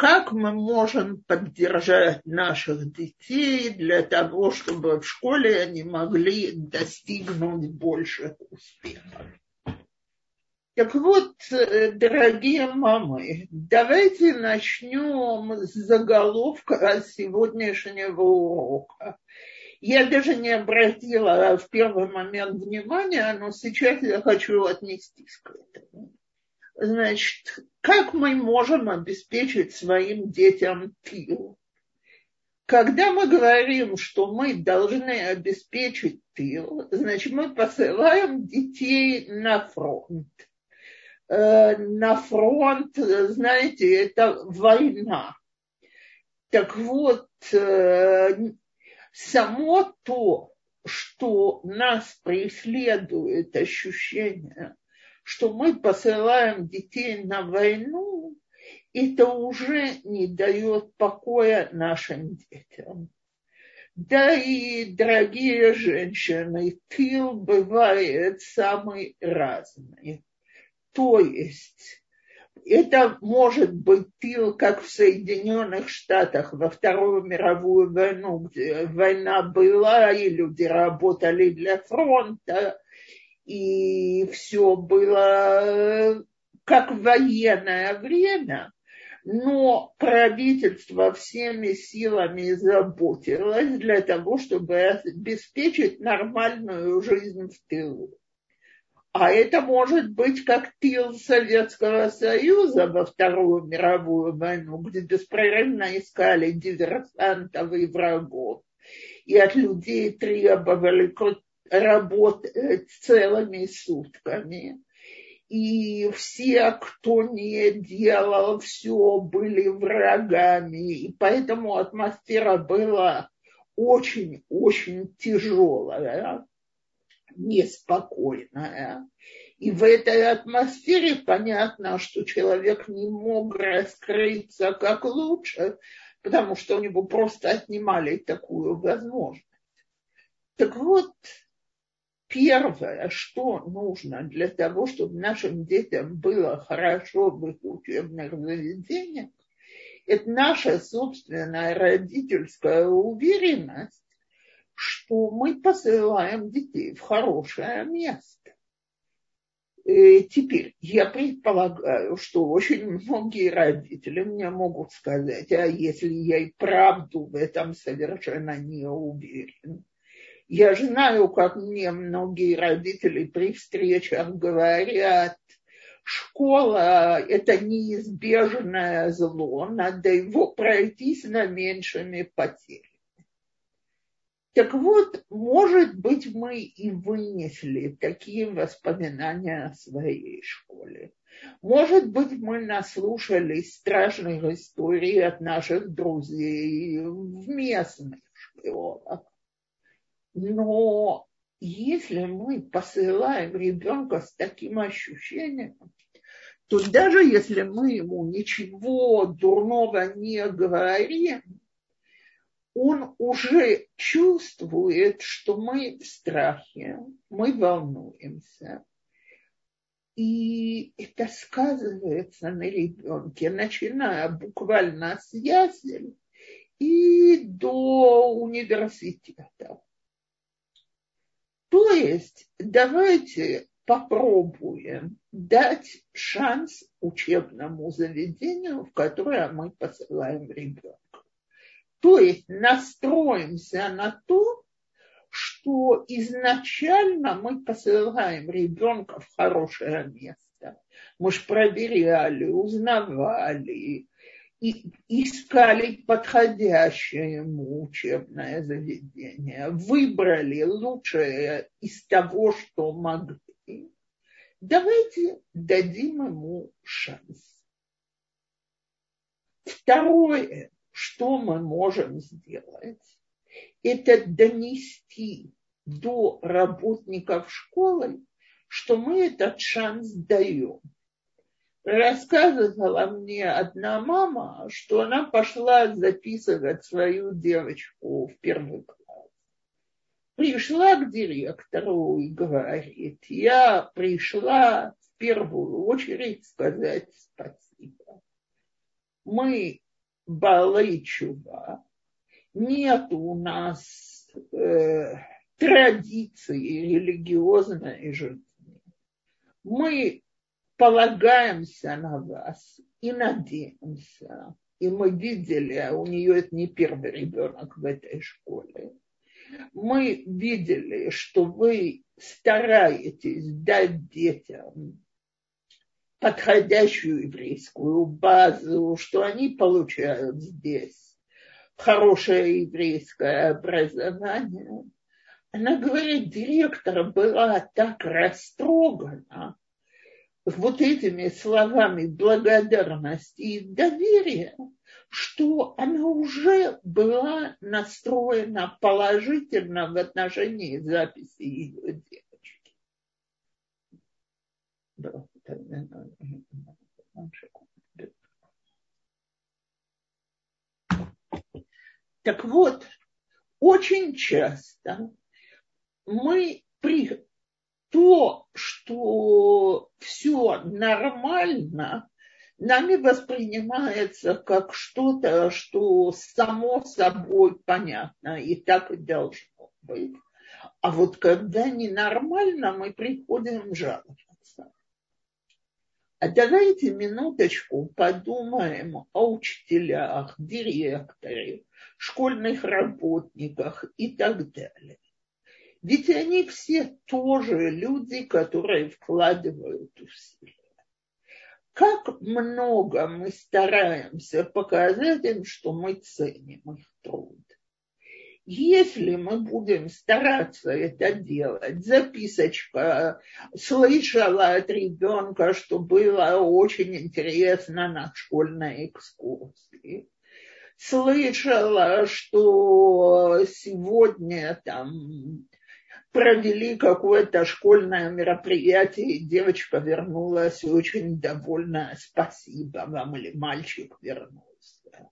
как мы можем поддержать наших детей для того, чтобы в школе они могли достигнуть больших успехов. Так вот, дорогие мамы, давайте начнем с заголовка сегодняшнего урока. Я даже не обратила в первый момент внимания, но сейчас я хочу отнестись к этому. Значит, как мы можем обеспечить своим детям тыл? Когда мы говорим, что мы должны обеспечить тыл, значит, мы посылаем детей на фронт. На фронт, знаете, это война. Так вот, само то, что нас преследует ощущение, что мы посылаем детей на войну, это уже не дает покоя нашим детям. Да и, дорогие женщины, тыл бывает самый разный. То есть это может быть тыл, как в Соединенных Штатах во Вторую мировую войну, где война была, и люди работали для фронта, и все было как в военное время, но правительство всеми силами заботилось для того, чтобы обеспечить нормальную жизнь в тылу. А это может быть как тыл Советского Союза во Вторую мировую войну, где беспрерывно искали диверсантов и врагов, и от людей требовали работать целыми сутками. И все, кто не делал, все были врагами. И поэтому атмосфера была очень-очень тяжелая, неспокойная. И в этой атмосфере понятно, что человек не мог раскрыться как лучше, потому что у него просто отнимали такую возможность. Так вот, первое, что нужно для того, чтобы нашим детям было хорошо в их учебных заведениях, это наша собственная родительская уверенность, что мы посылаем детей в хорошее место. Теперь я предполагаю, что очень многие родители мне могут сказать, а если я и правду в этом совершенно не уверен. Я знаю, как мне многие родители при встречах говорят, школа – это неизбежное зло, надо его пройти с наименьшими потерями. Так вот, может быть, мы и вынесли такие воспоминания о своей школе. Может быть, мы наслушались страшных историй от наших друзей в местных школах. Но если мы посылаем ребенка с таким ощущением, то даже если мы ему ничего дурного не говорим, он уже чувствует, что мы в страхе, мы волнуемся. И это сказывается на ребенке, начиная буквально с ясель и до университета. То есть давайте попробуем дать шанс учебному заведению, в которое мы посылаем ребенка. То есть настроимся на то, что изначально мы посылаем ребенка в хорошее место. Мы же проверяли, узнавали, и искали подходящее ему учебное заведение, выбрали лучшее из того, что могли. Давайте дадим ему шанс. Второе, что мы можем сделать, это донести до работников школы, что мы этот шанс даем. Рассказывала мне одна мама, что она пошла записывать свою девочку в первый класс. Пришла к директору и говорит, я пришла в первую очередь сказать спасибо. Мы Баалей Чува, нет у нас традиции религиозной жизни. Мы полагаемся на вас и надеемся. И мы видели, а у нее это не первый ребенок в этой школе. Мы видели, что вы стараетесь дать детям подходящую еврейскую базу, что они получают здесь хорошее еврейское образование. Она говорит, директор была так растрогана вот этими словами благодарности и доверия, что она уже была настроена положительно в отношении записи ее девочки. Так вот, очень часто то, что все нормально, нами воспринимается как что-то, что само собой понятно, и так и должно быть. А вот когда ненормально, мы приходим жаловаться. А давайте минуточку подумаем о учителях, директоре, школьных работниках и так далее. Ведь они все тоже люди, которые вкладывают усилия. Как много мы стараемся показать им, что мы ценим их труд. Если мы будем стараться это делать, записочка, слышала от ребенка, что было очень интересно на школьной экскурсии, слышала, что сегодня там провели какое-то школьное мероприятие, и девочка вернулась очень довольна, спасибо вам, или мальчик вернулся.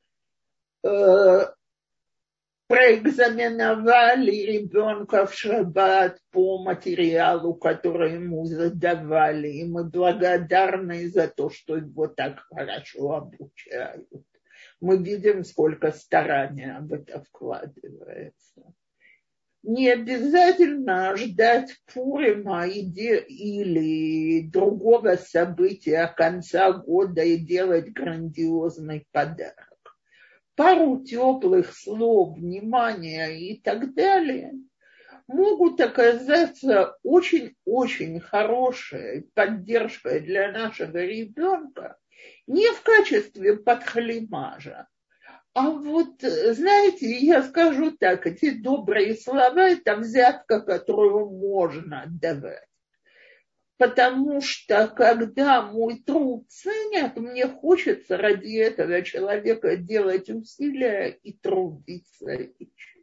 Проэкзаменовали ребенка в шаббат по материалу, который ему задавали, и мы благодарны за то, что его так хорошо обучают. Мы видим, сколько старания в это вкладывается. Не обязательно ждать Пурима или другого события конца года и делать грандиозный подарок. Пару теплых слов, внимания и так далее могут оказаться очень-очень хорошей поддержкой для нашего ребенка не в качестве подхалимажа. А вот, знаете, я скажу так, эти добрые слова – это взятка, которую можно давать. Потому что, когда мой труд ценят, мне хочется ради этого человека делать усилия и трудиться еще.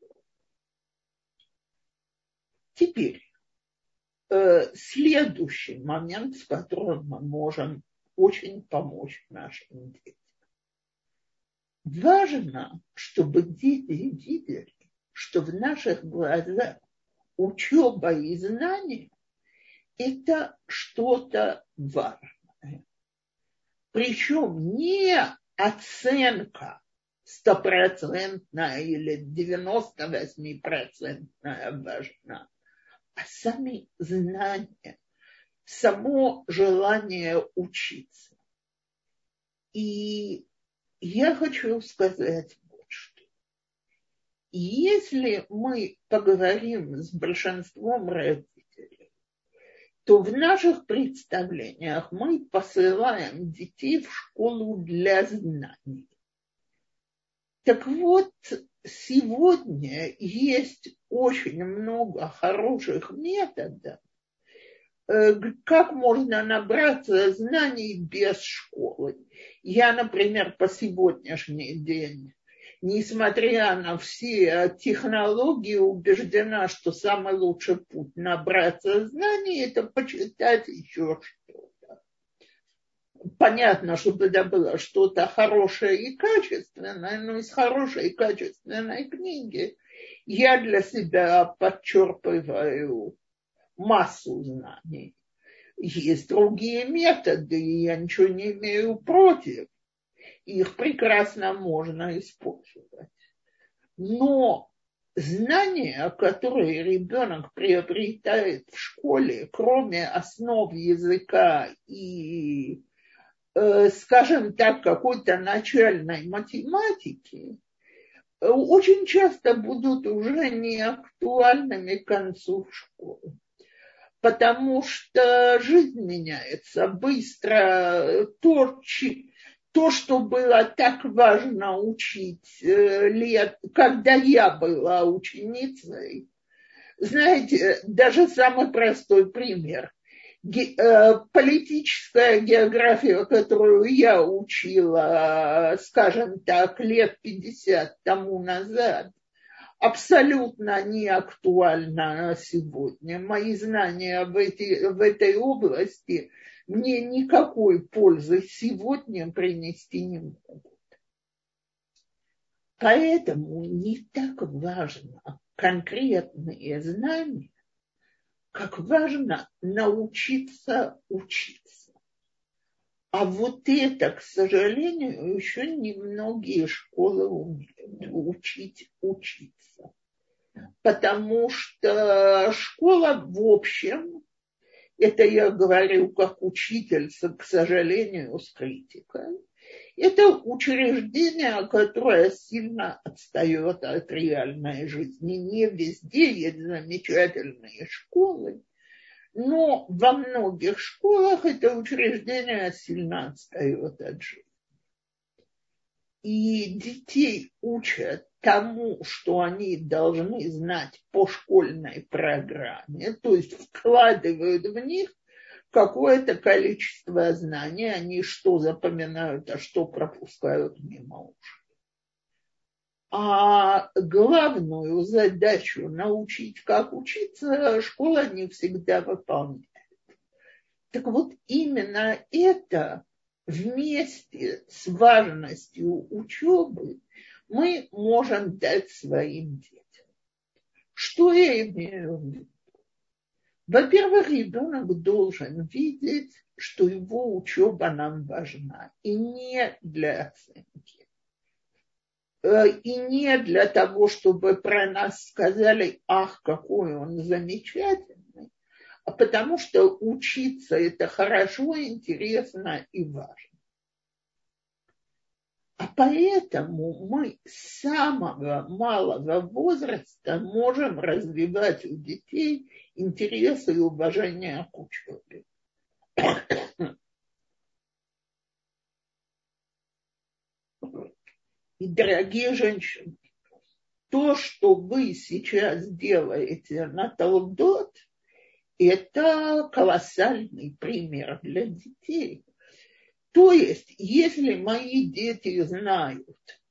Теперь, следующий момент, с которым мы можем очень помочь нашим детям. Важно, чтобы дети видели, что в наших глазах учеба и знания – это что-то важное. Причем не оценка 100% или 98% важна, а сами знания, само желание учиться. И я хочу сказать вот что. Если мы поговорим с большинством родителей, то в наших представлениях мы посылаем детей в школу для знаний. Так вот, сегодня есть очень много хороших методов, как можно набраться знаний без школы. Я, например, по сегодняшний день, несмотря на все технологии, убеждена, что самый лучший путь набраться знаний – это почитать еще что-то. Понятно, чтобы это было что-то хорошее и качественное, но из хорошей и качественной книги я для себя подчерпываю массу знаний. Есть другие методы, и я ничего не имею против. их прекрасно можно использовать. Но знания, которые ребенок приобретает в школе, кроме основ языка и, скажем так, какой-то начальной математики, очень часто будут уже не актуальными к концу школы. Потому что жизнь меняется быстро. То, что было так важно учить когда я была ученицей, знаете, даже самый простой пример. Политическая география, которую я учила, скажем так, лет 50 тому назад, абсолютно не актуальна сегодня. Мои знания в этой области мне никакой пользы сегодня принести не могут. Поэтому не так важно конкретные знания, как важно научиться учиться. А вот это, к сожалению, еще немногие школы умеют учить учиться. Потому что школа в общем, это я говорю как учитель, к сожалению, с критикой, это учреждение, которое сильно отстает от реальной жизни. Не везде есть замечательные школы, но во многих школах это учреждение сильно отстает от жизни. И детей учат тому, что они должны знать по школьной программе, то есть вкладывают в них какое-то количество знаний, они что запоминают, а что пропускают мимо ушей. А главную задачу научить, как учиться, школа не всегда выполняет. Так вот, именно это вместе с важностью учебы мы можем дать своим детям. Что я имею в виду? Во-первых, ребенок должен видеть, что его учеба нам важна, и не для оценки. И не для того, чтобы про нас сказали, ах, какой он замечательный, а потому что учиться это хорошо, интересно и важно. А поэтому мы с самого малого возраста можем развивать у детей интересы и уважение к учебе. И, дорогие женщины, то, что вы сейчас делаете на Талдот, это колоссальный пример для детей. То есть, если мои дети знают,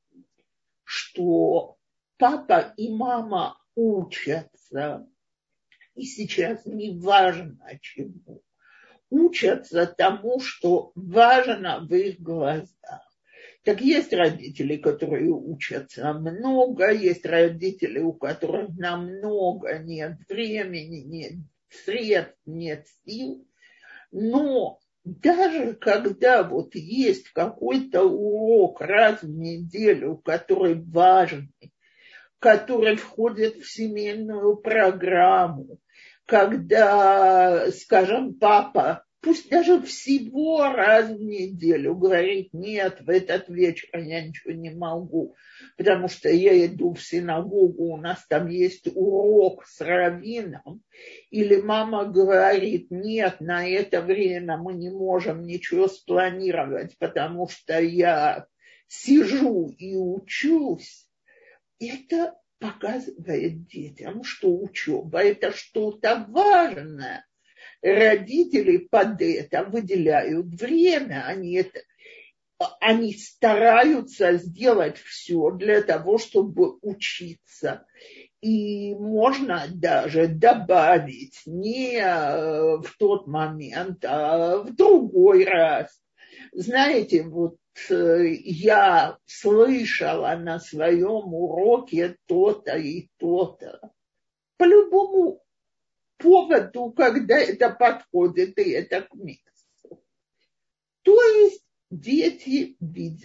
что папа и мама учатся, и сейчас не важно чему, учатся тому, что важно в их глазах. Так есть родители, которые учатся много, есть родители, у которых намного нет времени, нет средств, нет сил. Но даже когда вот есть какой-то урок раз в неделю, который важный, который входит в семейную программу, когда, скажем, папа, пусть даже всего раз в неделю говорит, нет, в этот вечер я ничего не могу, потому что я иду в синагогу, у нас там есть урок с раввином, или мама говорит, нет, на это время мы не можем ничего спланировать, потому что я сижу и учусь, это показывает детям, что учеба – это что-то важное. Родители под это выделяют время, они стараются сделать все для того, чтобы учиться. И можно даже добавить не в тот момент, а в другой раз. Знаете, вот я слышала на своем уроке то-то и то-то. По любому поводу, когда это подходит, и это к месту. То есть дети видят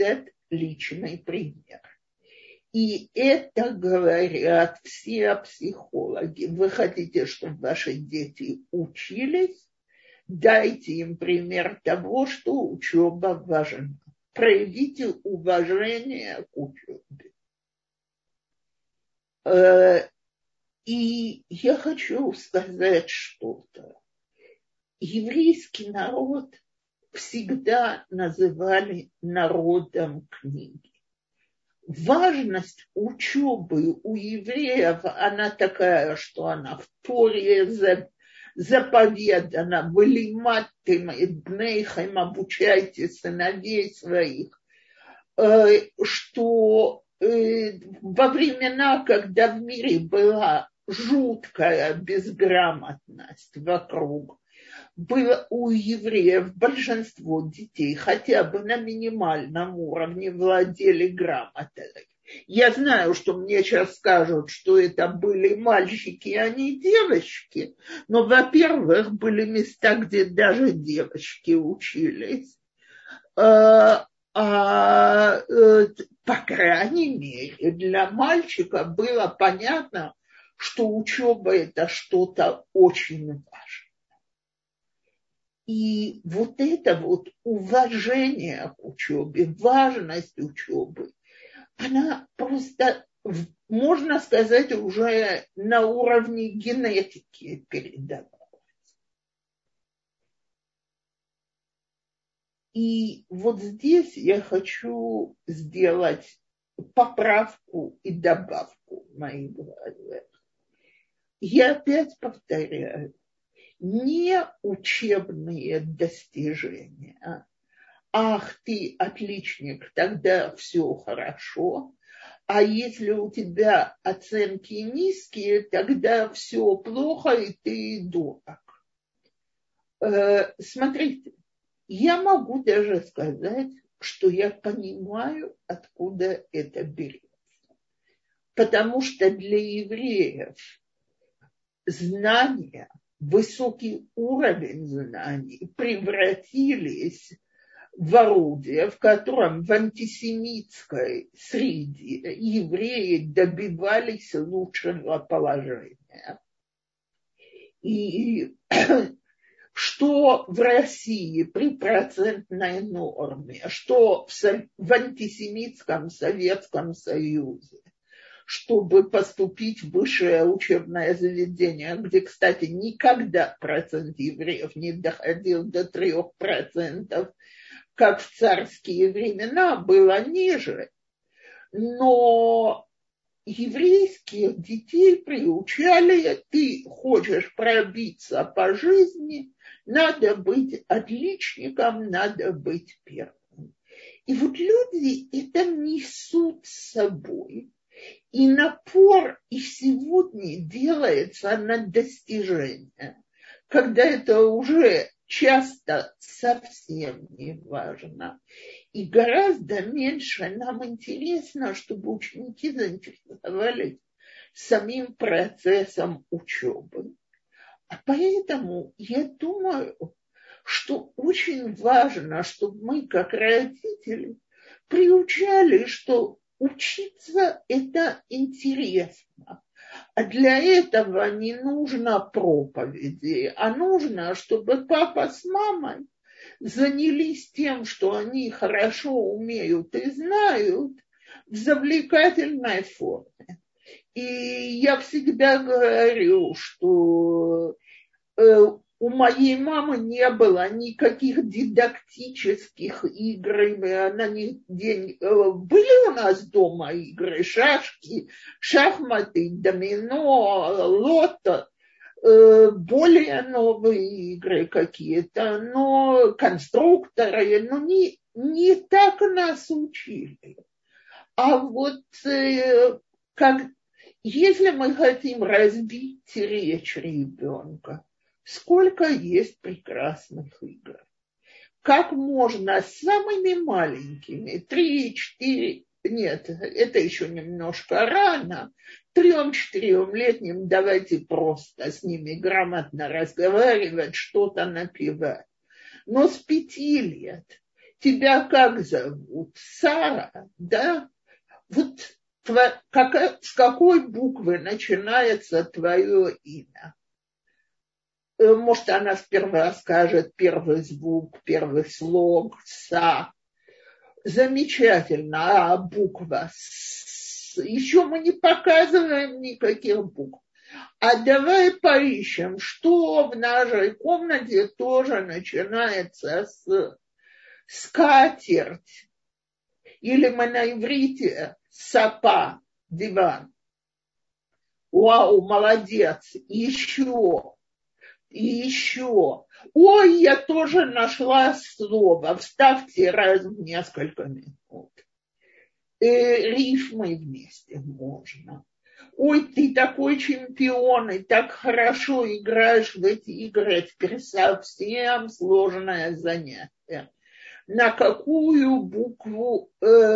личный пример. И это говорят все психологи. Вы хотите, чтобы ваши дети учились? Дайте им пример того, что учеба важна. Проявите уважение к учебе. И я хочу сказать что-то. Еврейский народ всегда называли народом книги. Важность учебы у евреев, она такая, что она в Торе заповедана. «Вылиматым бнейхем, обучайте сыновей своих», что во времена, когда в мире была жуткая безграмотность вокруг, было у евреев большинство детей хотя бы на минимальном уровне владели грамотой. Я знаю, что мне сейчас скажут, что это были мальчики, а не девочки, но, во-первых, были места, где даже девочки учились. По крайней мере, для мальчика было понятно, что учеба – это что-то очень важное. И вот это вот уважение к учебе, важность учебы, она просто, можно сказать, уже на уровне генетики передавалась. И вот здесь я хочу сделать поправку и добавку в моей голове. Я опять повторяю, не учебные достижения. Ах, ты отличник, тогда все хорошо. А если у тебя оценки низкие, тогда все плохо, и ты дурак. Смотрите, я могу даже сказать, что я понимаю, откуда это берется. Потому что для евреев знания, высокий уровень знаний превратились в орудие, в котором в антисемитской среде евреи добивались лучшего положения. И что в России при процентной норме, что в антисемитском Советском Союзе, чтобы поступить в высшее учебное заведение, где, кстати, никогда процент евреев не доходил до 3%, как в царские времена, было ниже. Но еврейских детей приучали: ты хочешь пробиться по жизни, надо быть отличником, надо быть первым. И вот люди это несут с собой. И напор и сегодня делается на достижение, когда это уже часто совсем не важно. И гораздо меньше нам интересно, чтобы ученики заинтересовались самим процессом учебы. А поэтому я думаю, что очень важно, чтобы мы, как родители, приучали, что учиться – это интересно. А для этого не нужно проповеди, а нужно, чтобы папа с мамой занялись тем, что они хорошо умеют и знают, в завлекательной форме. И я всегда говорю, что у моей мамы не было никаких дидактических игр. Были у нас дома игры, шашки, шахматы, домино, лото, более новые игры какие-то, но конструкторы, но не так нас учили. А вот если мы хотим разбить речь ребенка, сколько есть прекрасных игр. Как можно с самыми маленькими, 3-4, нет, это еще немножко рано, 3-4-летним давайте просто с ними грамотно разговаривать, что-то напевать. Но с 5 лет тебя как зовут? Сара, да? Вот с какой буквы начинается твое имя? Может, она сперва скажет первый звук, первый слог, са. Замечательно. А буква С? Еще мы не показываем никаких букв. А давай поищем, что в нашей комнате тоже начинается с скатерть. Или мы на иврите сапа, диван. Вау, молодец. Еще. И еще. Ой, я тоже нашла слово. Вставьте раз в несколько минут. Рифмы вместе можно. Ой, ты такой чемпион, и так хорошо играешь в эти игры. Теперь совсем сложное занятие. На какую букву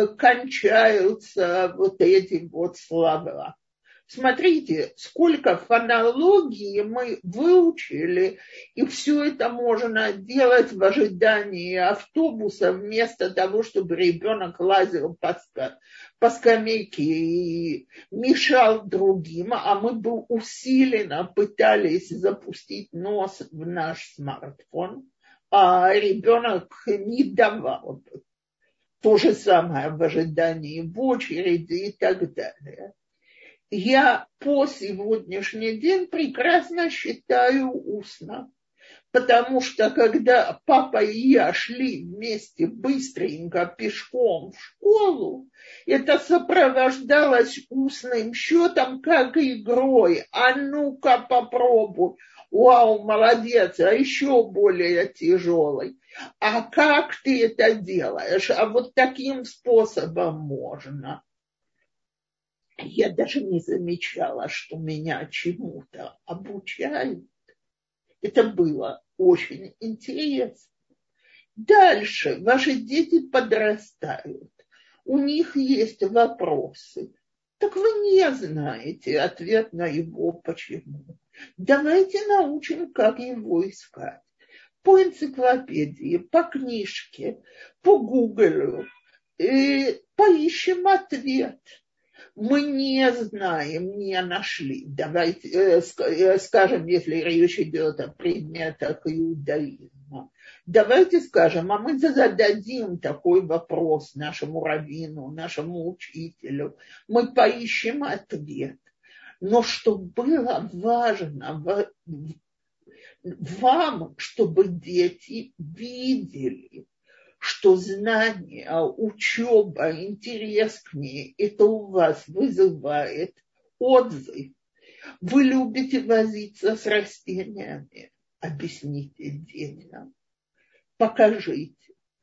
кончаются вот эти вот слова? Смотрите, сколько фонологии мы выучили, и все это можно делать в ожидании автобуса вместо того, чтобы ребенок лазил по скамейке и мешал другим, а мы бы усиленно пытались запустить нос в наш смартфон, а ребенок не давал бы. То же самое в ожидании в очереди и так далее. Я по сегодняшний день прекрасно считаю устно, потому что когда папа и я шли вместе быстренько пешком в школу, это сопровождалось устным счетом как игрой. А ну-ка попробуй. Вау, молодец, а еще более тяжелый. А как ты это делаешь? А вот таким способом можно. Я даже не замечала, что меня чему-то обучают. Это было очень интересно. Дальше ваши дети подрастают. У них есть вопросы. Так вы не знаете ответ на его почему. Давайте научим, как его искать. По энциклопедии, по книжке, по Гуглу. Поищем ответ. Мы не знаем, не нашли. Давайте скажем, если речь идет о предметах иудаизма. Давайте скажем, а мы зададим такой вопрос нашему раввину, нашему учителю. Мы поищем ответ. Но что было важно вам, чтобы дети видели, что знание, учеба, интерес к ней, это у вас вызывает отзыв. Вы любите возиться с растениями. Объясните детям. Покажите.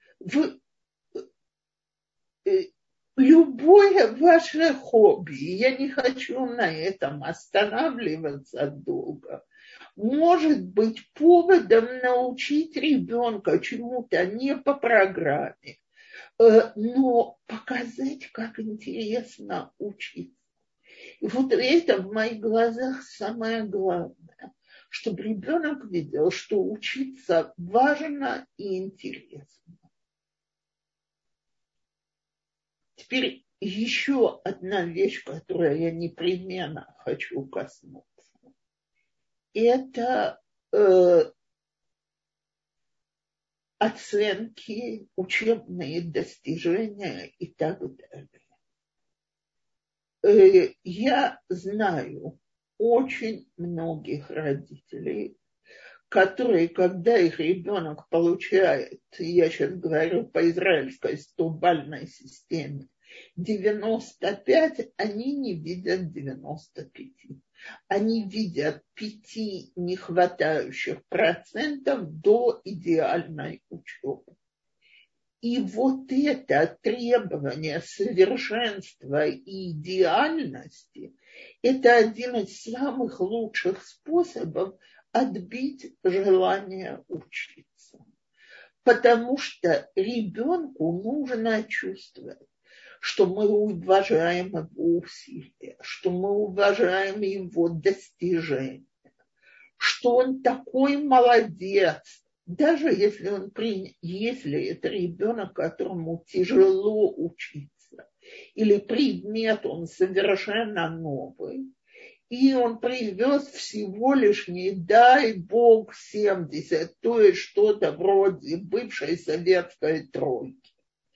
Любое ваше хобби, я не хочу на этом останавливаться долго, может быть поводом научить ребенка чему-то не по программе, но показать, как интересно учиться. И вот это в моих глазах самое главное, чтобы ребенок видел, что учиться важно и интересно. Теперь еще одна вещь, которую я непременно хочу коснуться. Это оценки, учебные достижения и так далее. Я знаю очень многих родителей, которые, когда их ребенок получает, я сейчас говорю по израильской 100-бальной системе, 95, они не видят 95. Они видят 5 нехватающих процентов до идеальной учебы. И вот это требование совершенства и идеальности – это один из самых лучших способов отбить желание учиться. Потому что ребенку нужно чувствовать, что мы уважаем его усилия, что мы уважаем его достижения, что он такой молодец, даже если если это ребенок, которому тяжело учиться, или предмет он совершенно новый, и он привез всего лишь, не дай бог, 70, то есть что-то вроде бывшей советской тройки.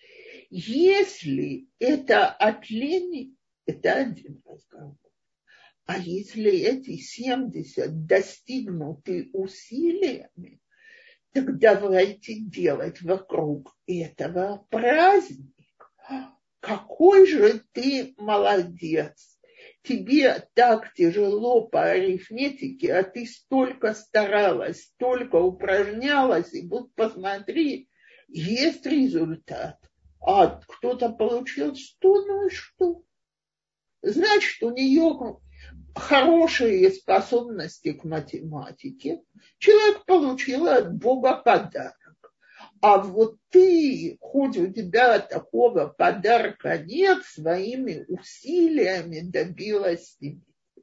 Если это от лени, это один разговор. А если эти 70 достигнуты усилиями, так давайте делать вокруг этого праздник. Какой же ты молодец! Тебе так тяжело по арифметике, а ты столько старалась, столько упражнялась, и вот посмотри, есть результат. А кто-то получил 100, ну и что? Значит, у нее хорошие способности к математике. Человек получил от Бога подарок. А вот ты, хоть у тебя такого подарка нет, своими усилиями добилась себе.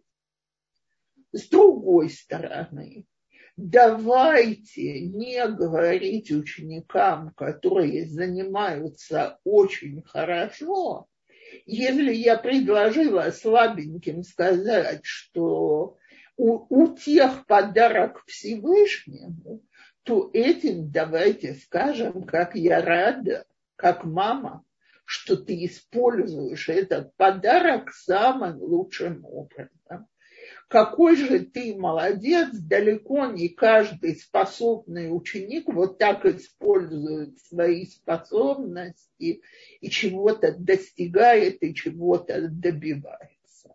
С другой стороны, давайте не говорить ученикам, которые занимаются очень хорошо, если я предложила слабеньким сказать, что у тех подарок Всевышнему, то этим давайте скажем, как я рада, как мама, что ты используешь этот подарок самым лучшим образом. Какой же ты молодец, далеко не каждый способный ученик вот так использует свои способности и чего-то достигает, и чего-то добивается.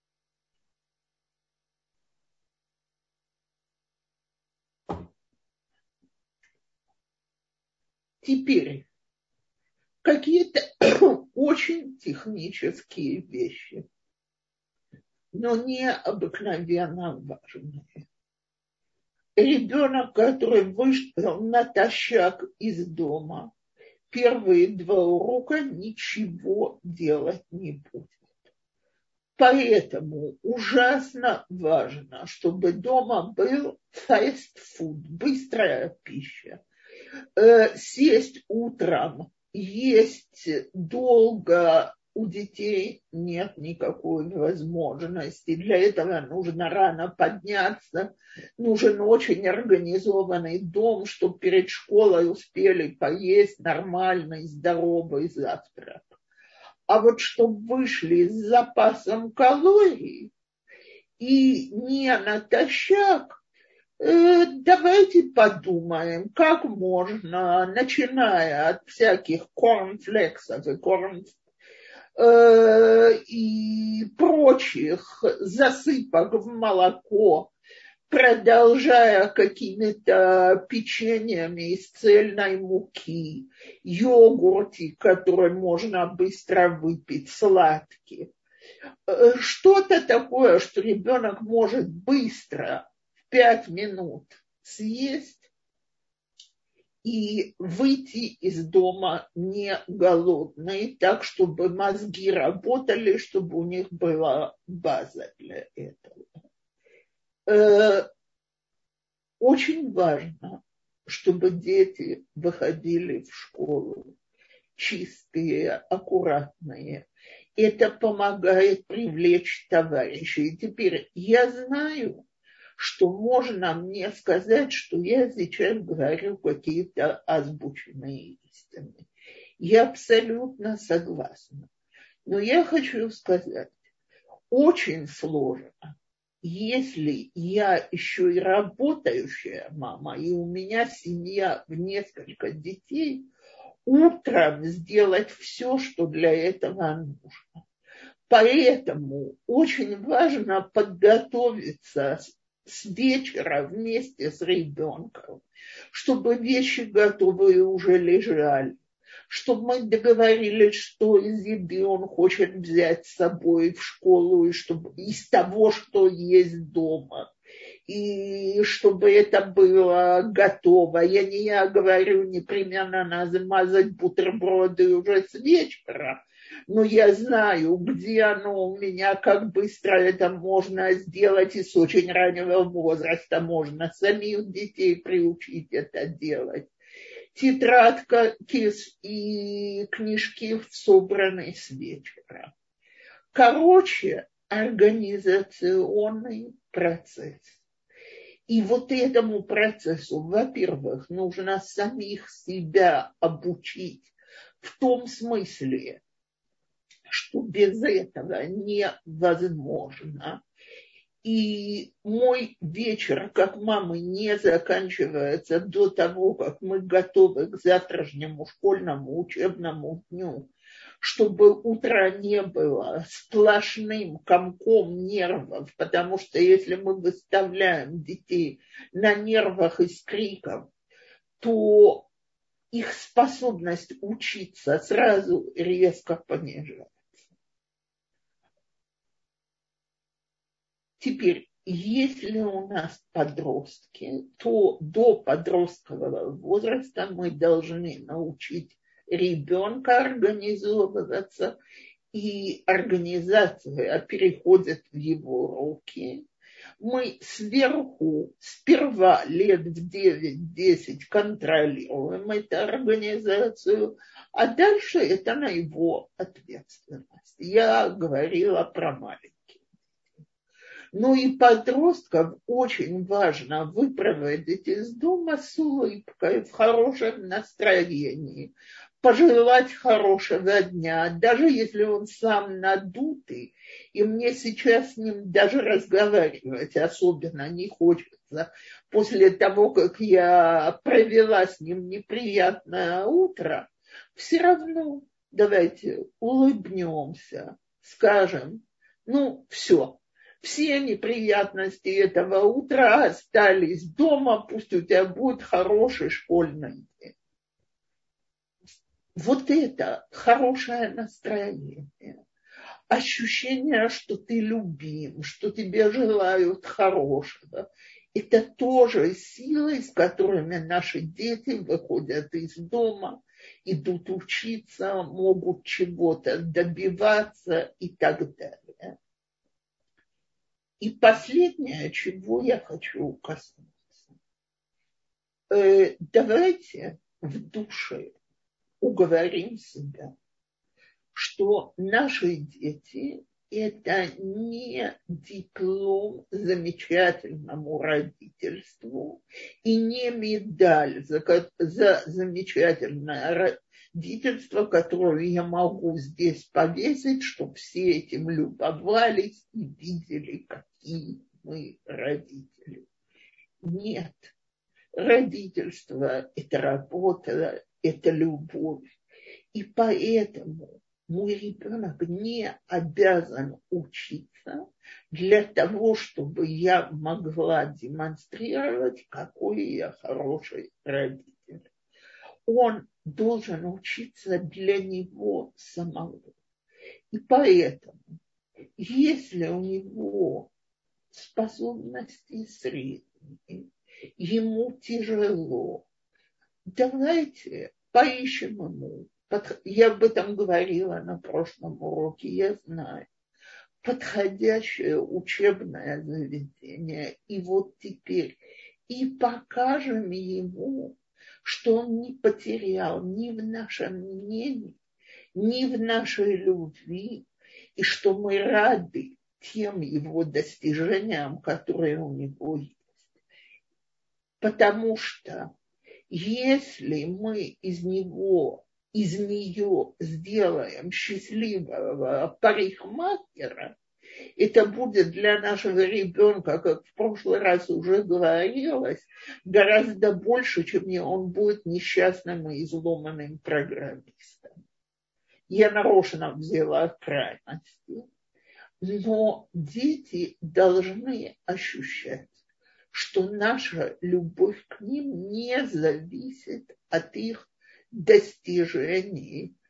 Теперь какие-то очень технические вещи, но необыкновенно важные. Ребенок, который вышел натощак из дома, первые 2 урока ничего делать не будет. Поэтому ужасно важно, чтобы дома был fast food, быстрая пища. Сесть утром, есть долго у детей нет никакой возможности. Для этого нужно рано подняться, нужен очень организованный дом, чтобы перед школой успели поесть нормальный, здоровый завтрак. А вот чтобы вышли с запасом калорий и не натощак, давайте подумаем, как можно, начиная от всяких корнфлексов и прочих засыпок в молоко, продолжая какими-то печеньями из цельной муки, йогурты, которые можно быстро выпить, сладкие. Что-то такое, что ребенок может быстро в 5 минут съесть и выйти из дома не голодный, так, чтобы мозги работали, чтобы у них была база для этого. Очень важно, чтобы дети выходили в школу чистые, аккуратные. Это помогает привлечь товарищей. И теперь я знаю, что можно мне сказать, что я сейчас говорю какие-то озвученные истины. Я абсолютно согласна. Но я хочу сказать, очень сложно, если я еще и работающая мама, и у меня семья в несколько детей, утром сделать все, что для этого нужно. Поэтому очень важно подготовиться с вечера вместе с ребенком, чтобы вещи готовые уже лежали, чтобы мы договорились, что из еды он хочет взять с собой в школу, и чтобы из того, что есть дома, и чтобы это было готово. Я говорю, непременно надо замазать бутерброды уже с вечера, но я знаю, где оно у меня, как быстро это можно сделать, и с очень раннего возраста можно самих детей приучить это делать. Тетрадка и книжки собраны с вечера. Короче, организационный процесс. И вот этому процессу, во-первых, нужно самих себя обучить в том смысле, что без этого невозможно. И мой вечер, как мамы, не заканчивается до того, как мы готовы к завтрашнему школьному учебному дню, чтобы утро не было сплошным комком нервов, потому что если мы выставляем детей на нервах и с криком, то их способность учиться сразу резко понижается. Теперь, если у нас подростки, то до подросткового возраста мы должны научить ребенка организовываться, и организация переходит в его руки. Мы сверху сперва лет в 9-10 контролируем эту организацию, а дальше это на его ответственность. Я говорила про маленьких. Ну и подростков очень важно выпроводить из дома с улыбкой, в хорошем настроении, пожелать хорошего дня, даже если он сам надутый, и мне сейчас с ним даже разговаривать особенно не хочется. После того, как я провела с ним неприятное утро, все равно давайте улыбнемся, скажем, ну все. Все неприятности этого утра остались дома, пусть у тебя будет хороший школьный день. Вот это хорошее настроение, ощущение, что ты любим, что тебе желают хорошего. Это тоже силы, с которыми наши дети выходят из дома, идут учиться, могут чего-то добиваться и так далее. И последнее, чего я хочу коснуться. Давайте в душе уговорим себя, что наши дети – это не диплом замечательному родительству и не медаль за замечательное родительство, которую я могу здесь повесить, чтобы все этим любовались и видели, какие мы родители. Нет. Родительство – это работа, это любовь. И поэтому мой ребенок не обязан учиться для того, чтобы я могла демонстрировать, какой я хороший родитель. Он должен учиться для него самого. И поэтому, если у него способности средние, ему тяжело, давайте поищем ему. Я об этом говорила на прошлом уроке, я знаю. Подходящее учебное заведение. И вот теперь и покажем ему, что он не потерял ни в нашем мнении, ни в нашей любви, и что мы рады тем его достижениям, которые у него есть. Потому что если мы из нее сделаем счастливого парикмахера, это будет для нашего ребенка, как в прошлый раз уже говорилось, гораздо больше, чем он будет несчастным и изломанным программистом. Я нарочно взяла крайности. Но дети должны ощущать, что наша любовь к ним не зависит от их достижений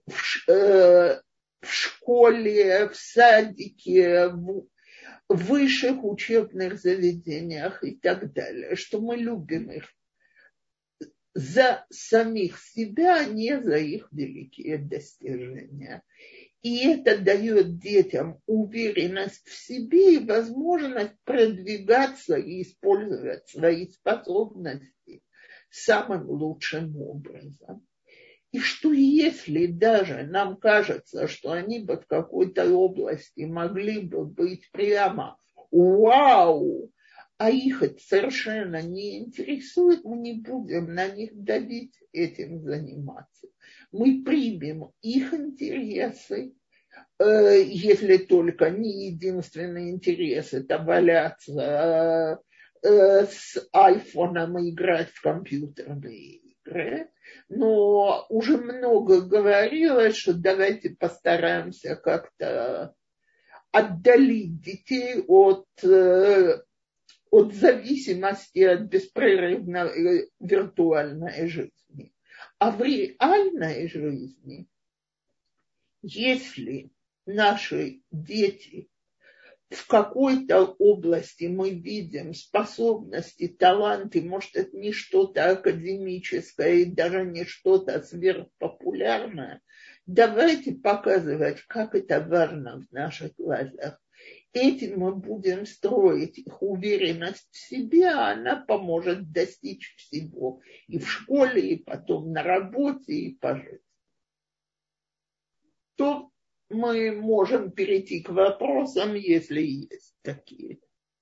в школе, в садике, в высших учебных заведениях и так далее, что мы любим их за самих себя, а не за их великие достижения. И это дает детям уверенность в себе и возможность продвигаться и использовать свои способности самым лучшим образом. И что если даже нам кажется, что они бы в какой-то области могли бы быть прямо вау, а их это совершенно не интересует, мы не будем на них давить, этим заниматься. Мы примем их интересы, если только не единственный интерес – это валяться с айфоном и играть в компьютерные игры. Но уже много говорилось, что давайте постараемся как-то отдалить детей от зависимости от беспрерывной виртуальной жизни. А в реальной жизни, если наши дети в какой-то области мы видим способности, таланты, может, это не что-то академическое и даже не что-то сверхпопулярное, давайте показывать, как это важно в наших глазах. Этим мы будем строить их уверенность в себе, а она поможет достичь всего и в школе, и потом на работе, и по жизни. То мы можем перейти к вопросам, если есть такие.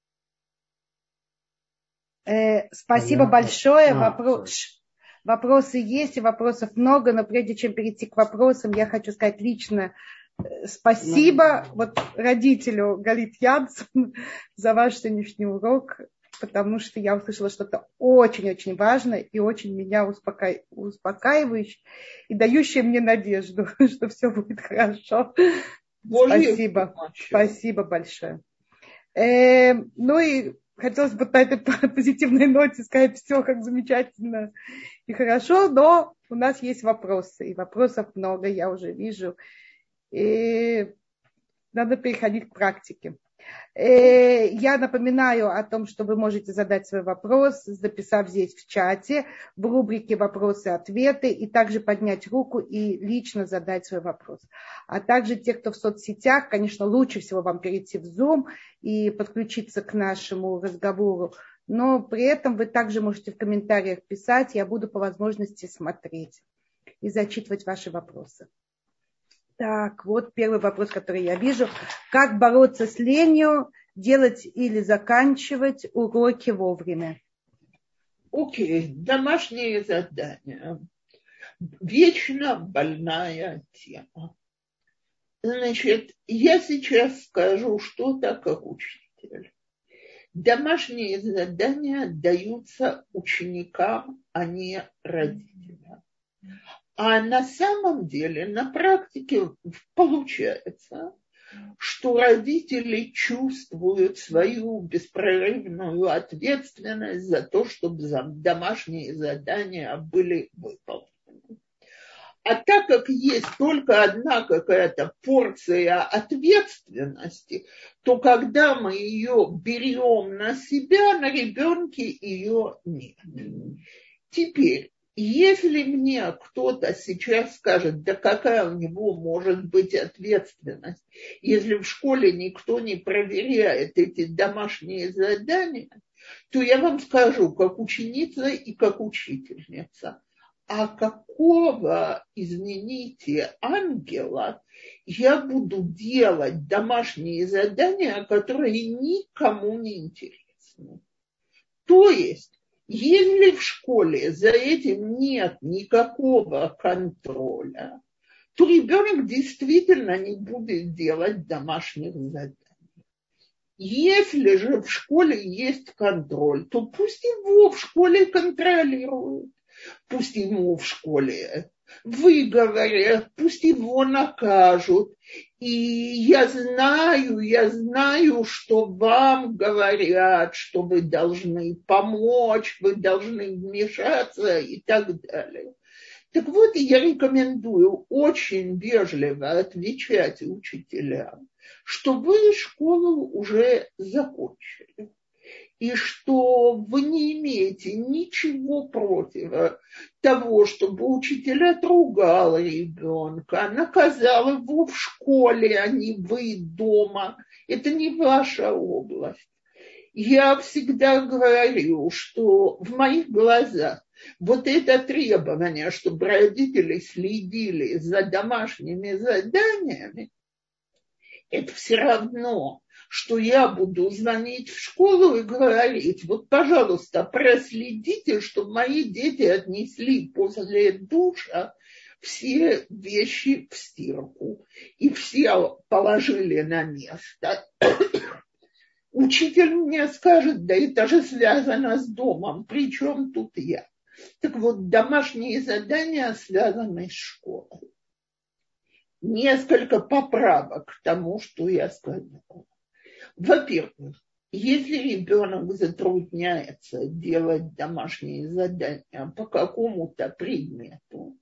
Спасибо большое. Вопросы есть, и вопросов много, но прежде чем перейти к вопросам, я хочу сказать лично спасибо родителю Галит Янсон за ваш сегодняшний урок, потому что я услышала что-то очень-очень важное и очень меня успокаивающее и дающее мне надежду, что все будет хорошо. Спасибо. Спасибо большое. Ну и хотелось бы на этой позитивной ноте сказать все как замечательно и хорошо, но у нас есть вопросы, и вопросов много, я уже вижу. И надо переходить к практике. Я напоминаю о том, что вы можете задать свой вопрос, записав здесь в чате, в рубрике «Вопросы-ответы», и также поднять руку и лично задать свой вопрос. А также те, кто в соцсетях, конечно, лучше всего вам перейти в Zoom и подключиться к нашему разговору, но при этом вы также можете в комментариях писать, я буду по возможности смотреть и зачитывать ваши вопросы. Так, вот первый вопрос, который я вижу. Как бороться с ленью, делать или заканчивать уроки вовремя? Окей, домашние задания. Вечно больная тема. Значит, я сейчас скажу что-то как учитель. Домашние задания даются ученикам, а не родителям. А на самом деле, на практике получается, что родители чувствуют свою беспрерывную ответственность за то, чтобы домашние задания были выполнены. А так как есть только одна какая-то порция ответственности, то когда мы ее берем на себя, на ребенке ее нет. Теперь, если мне кто-то сейчас скажет, да какая у него может быть ответственность, если в школе никто не проверяет эти домашние задания, то я вам скажу, как ученица и как учительница, а какого, извините, ангела я буду делать домашние задания, которые никому не интересны. То есть, если в школе за этим нет никакого контроля, то ребенок действительно не будет делать домашних заданий. Если же в школе есть контроль, то пусть его в школе контролируют. Пусть ему в школе выговорят, пусть его накажут. И я знаю, что вам говорят, что вы должны помочь, вы должны вмешаться и так далее. Так вот, я рекомендую очень вежливо отвечать учителям, что вы школу уже закончили. и что вы не имеете ничего против того, чтобы учитель отругал ребенка, наказал его в школе, а не вы дома. Это не ваша область. Я всегда говорю, что в моих глазах вот это требование, чтобы родители следили за домашними заданиями, это все равно, что я буду звонить в школу и говорить: вот, пожалуйста, проследите, чтобы мои дети отнесли после душа все вещи в стирку и все положили на место. Учитель мне скажет: да это же связано с домом, при чем тут я? Так вот, домашние задания связаны с школой. Несколько поправок к тому, что я сказала. Во-первых, если ребенок затрудняется делать домашние задания по какому-то предмету,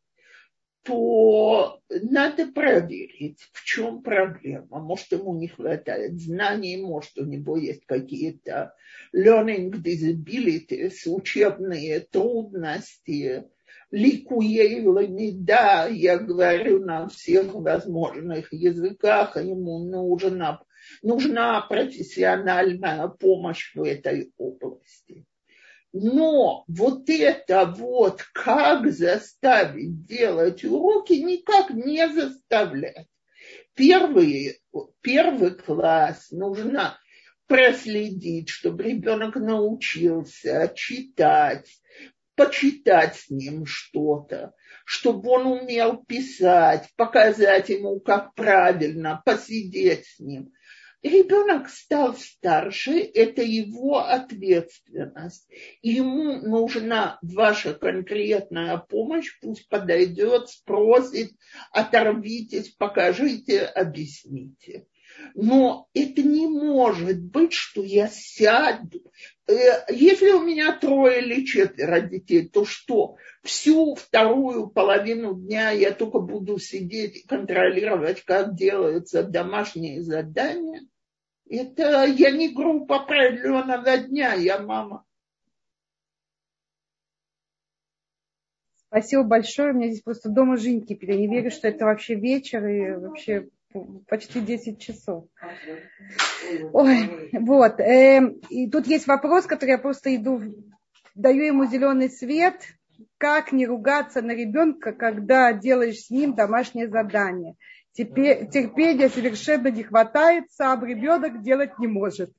то надо проверить, в чем проблема. Может, ему не хватает знаний, может, у него есть какие-то learning disabilities, учебные трудности, ликуей ламида, я говорю на всех возможных языках, ему нужна профессиональная помощь в этой области. Но вот это вот, как заставить делать уроки, никак не заставлять. Первый класс нужно проследить, чтобы ребенок научился читать, почитать с ним что-то, чтобы он умел писать, показать ему, как правильно, посидеть с ним. Ребенок стал старше, это его ответственность. Ему нужна ваша конкретная помощь, пусть подойдет, спросит, оторвитесь, покажите, объясните. Но это не может быть, что я сяду. Если у меня 3 или 4 детей, то что? Всю вторую половину дня я только буду сидеть и контролировать, как делаются домашние задания? Это я не группа определенного дня, я мама. Спасибо большое. У меня здесь просто дома жизнь кипит. Я не верю, что это вообще вечер и вообще почти 10 часов. Ой, вот. И тут есть вопрос, который я просто даю ему зеленый свет. Как не ругаться на ребенка, когда делаешь с ним домашнее задание? Терпения совершенно не хватает, сам ребенок делать не может.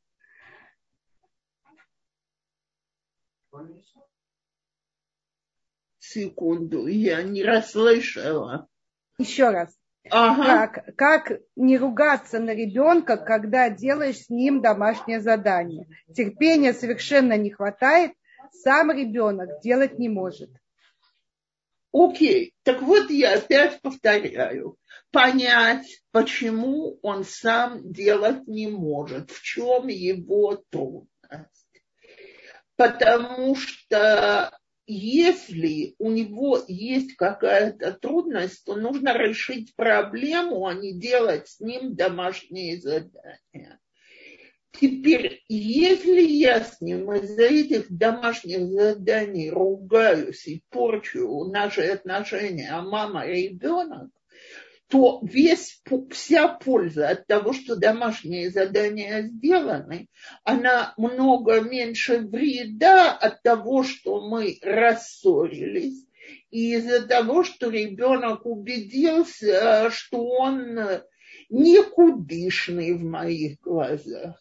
Секунду, я не расслышала. Еще раз. Ага. Как не ругаться на ребенка, когда делаешь с ним домашнее задание? Терпения совершенно не хватает, сам ребенок делать не может. Окей, так вот я опять повторяю. Понять, почему он сам делать не может, в чем его трудность. Потому что если у него есть какая-то трудность, то нужно решить проблему, а не делать с ним домашние задания. Теперь, если я с ним из-за этих домашних заданий ругаюсь и порчу наши отношения, а мама и ребенок, то вся польза от того, что домашние задания сделаны, она много меньше вреда от того, что мы рассорились, и из-за того, что ребенок убедился, что он никудышный в моих глазах.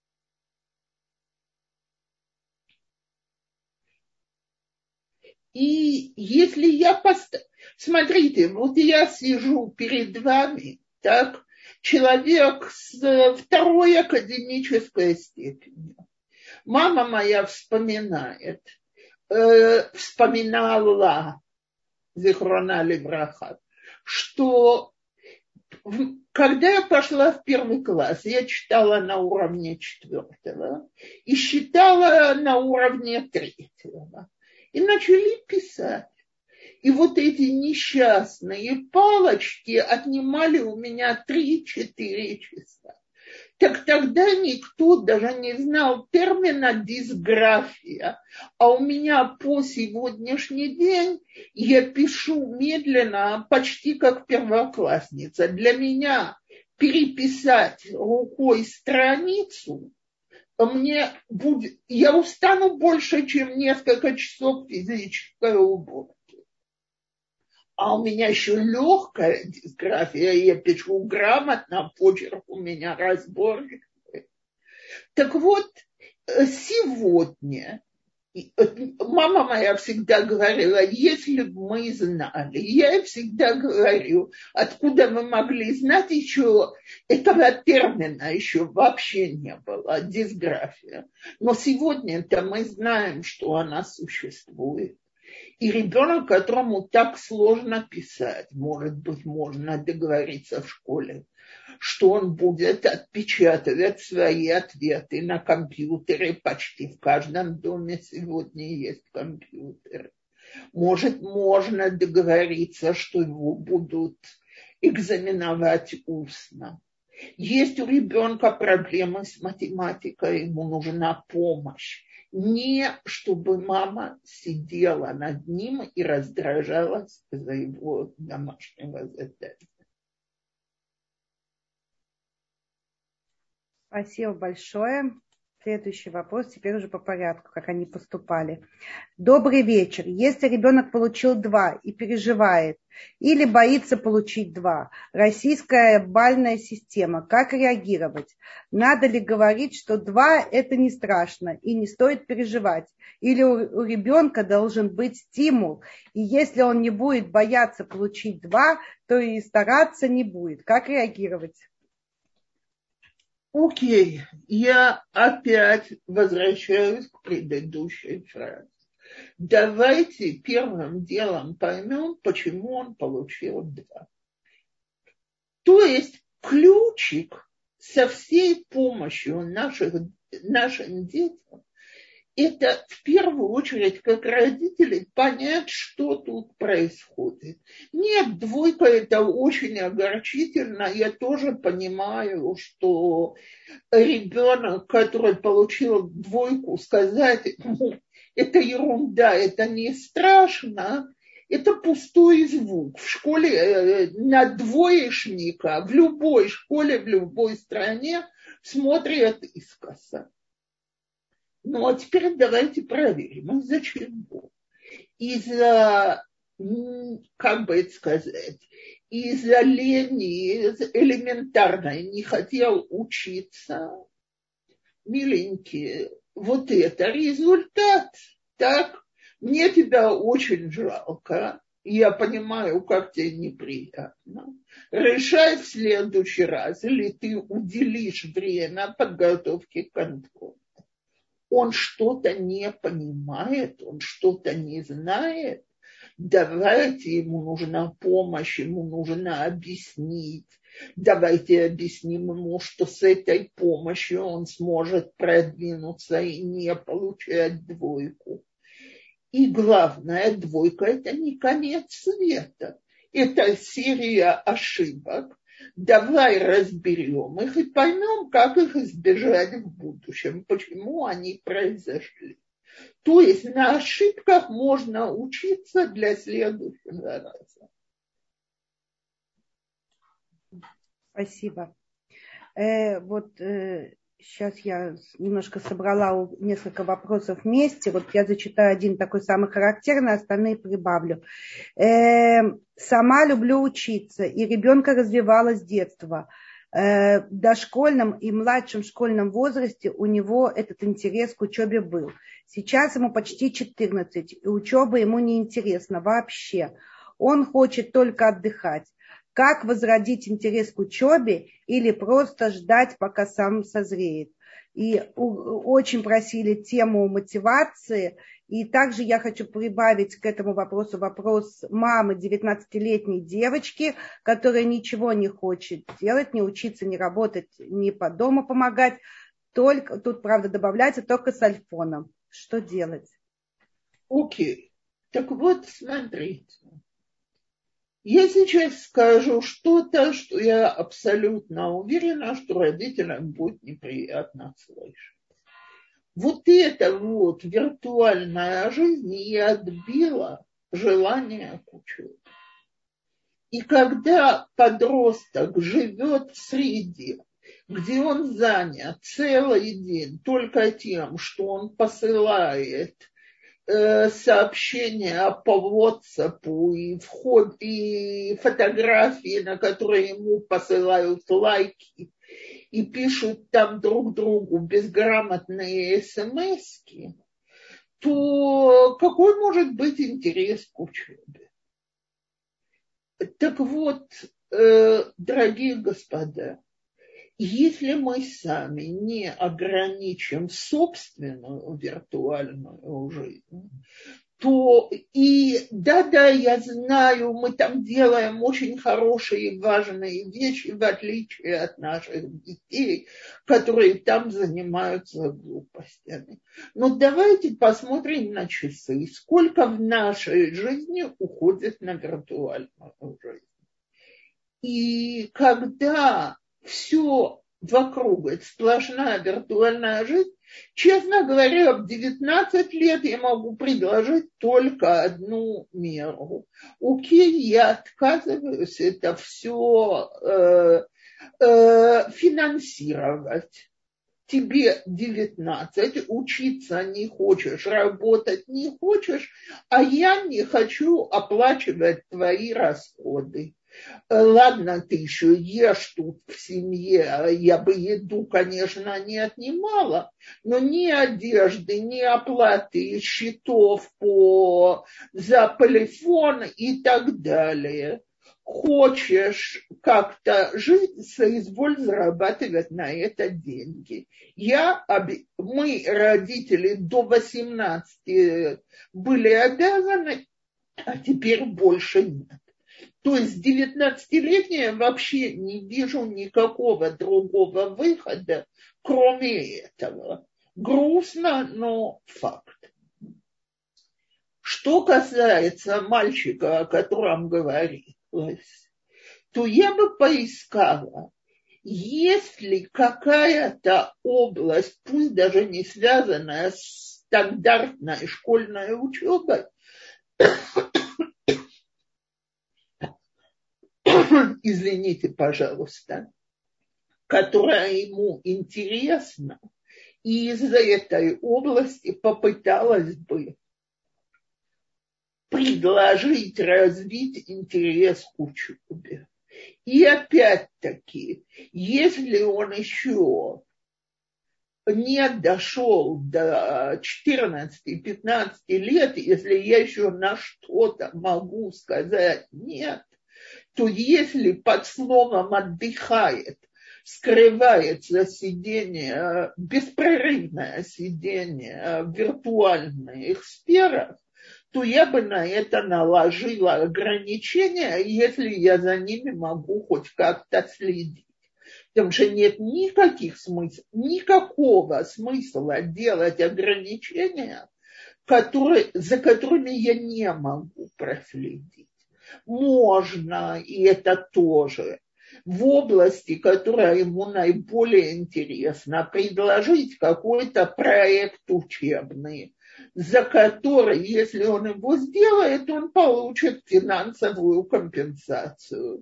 И если я Смотрите, вот я сижу перед вами, так, человек с 2-й академической степенью. Мама моя вспоминала, зихрона левраха, что когда я пошла в 1 класс, я читала на уровне 4-го и считала на уровне 3-го. И начали писать. И вот эти несчастные палочки отнимали у меня 3-4 часа. Так тогда никто даже не знал термина дисграфия. А у меня по сегодняшний день я пишу медленно, почти как первоклассница. Для меня переписать рукой страницу мне будет, я устану больше, чем несколько часов физической уборки. А у меня еще легкая дисграфия, я пишу грамотно, почерк у меня разборчивый. Так вот, сегодня мама моя всегда говорила, если бы мы знали, я ей всегда говорю, откуда мы могли знать еще, этого термина еще вообще не было, дисграфия. Но сегодня-то мы знаем, что она существует. И ребенок, которому так сложно писать, может быть, можно договориться в школе, что он будет отпечатывать свои ответы на компьютере. Почти в каждом доме сегодня есть компьютер. Может, можно договориться, что его будут экзаменовать устно. Есть у ребенка проблемы с математикой, ему нужна помощь. Не чтобы мама сидела над ним и раздражалась за его домашнего задания. Спасибо большое. Следующий вопрос, теперь уже по порядку, как они поступали. Добрый вечер. Если ребенок получил 2 и переживает, или боится получить 2, российская бальная система, как реагировать? Надо ли говорить, что 2 это не страшно и не стоит переживать? Или у ребенка должен быть стимул, и если он не будет бояться получить 2, то и стараться не будет? Как реагировать? Окей, я опять возвращаюсь к предыдущей фразе. Давайте первым делом поймем, почему он получил 2. То есть ключик со всей помощью нашим детям это в первую очередь, как родители, понять, что тут происходит. Нет, 2 это очень огорчительно. Я тоже понимаю, что ребенок, который получил 2, сказать, это ерунда, это не страшно, это пустой звук. В школе на двоечника, в любой школе, в любой стране смотрят искоса. Ну, а теперь давайте проверим, из-за чего. Из-за, как бы это сказать, из-за лени, элементарной, не хотел учиться. Миленький, вот это результат. Так, мне тебя очень жалко. Я понимаю, как тебе неприятно. Решай в следующий раз, или ты уделишь время подготовке к контролю. Он что-то не понимает, он что-то не знает. Давайте ему нужна помощь, ему нужно объяснить. Давайте объясним ему, что с этой помощью он сможет продвинуться и не получать 2. И главное, 2 это не конец света. Это серия ошибок. Давай разберем их и поймем, как их избежать в будущем, почему они произошли. То есть на ошибках можно учиться для следующего раза. Спасибо. Сейчас я немножко собрала несколько вопросов вместе. Вот я зачитаю один такой самый характерный, остальные прибавлю. Сама люблю учиться, и ребенка развивала с детства. В дошкольном и младшем школьном возрасте у него этот интерес к учебе был. Сейчас ему почти 14, и учеба ему не интересна вообще. Он хочет только отдыхать. Как возродить интерес к учебе или просто ждать, пока сам созреет? И очень просили тему мотивации. И также я хочу прибавить к этому вопросу вопрос мамы 19-летней девочки, которая ничего не хочет делать, не учиться, не работать, не по дому помогать. Только, тут, правда, добавляется только с альфоном. Что делать? Окей. Так вот, смотрите. Я сейчас скажу что-то, что я абсолютно уверена, что родителям будет неприятно слышать. Вот эта вот виртуальная жизнь и отбила желание к учебе. И когда подросток живет в среде, где он занят целый день только тем, что он посылает сообщения по WhatsApp и фотографии, на которые ему посылают лайки, и пишут там друг другу безграмотные смски, то какой может быть интерес к учебе? Так вот, дорогие господа, если мы сами не ограничим собственную виртуальную жизнь, то и да, я знаю, мы там делаем очень хорошие и важные вещи, в отличие от наших детей, которые там занимаются глупостями. Но давайте посмотрим на часы, сколько в нашей жизни уходит на виртуальную жизнь. И когда все вокруг, это сплошная виртуальная жизнь, честно говоря, в 19 лет я могу предложить только одну меру. Окей, я отказываюсь это все финансировать. Тебе 19, учиться не хочешь, работать не хочешь, а я не хочу оплачивать твои расходы. Ладно, ты еще ешь тут в семье, я бы еду, конечно, не отнимала, но ни одежды, ни оплаты счетов за телефон и так далее. Хочешь как-то жить, соизволь зарабатывать на это деньги. Мы, родители, до 18 были обязаны, а теперь больше нет. То есть 19-летняя вообще не вижу никакого другого выхода, кроме этого. Грустно, но факт. Что касается мальчика, о котором говорилось, то я бы поискала, есть ли какая-то область, пусть даже не связанная с стандартной школьной учебой, извините, пожалуйста, которая ему интересна, и из этой области попыталась бы предложить развить интерес к учебе. И опять-таки, если он еще не дошел до 14-15 лет, если я еще на что-то могу сказать нет, то если под словом «отдыхает» скрывается сидение, беспрерывное сидение в виртуальных сферах, то я бы на это наложила ограничения, если я за ними могу хоть как-то следить. Потому что нет никакого смысла делать ограничения, за которыми я не могу проследить. Можно, и это тоже, в области, которая ему наиболее интересна, предложить какой-то проект учебный, за который, если он его сделает, он получит финансовую компенсацию.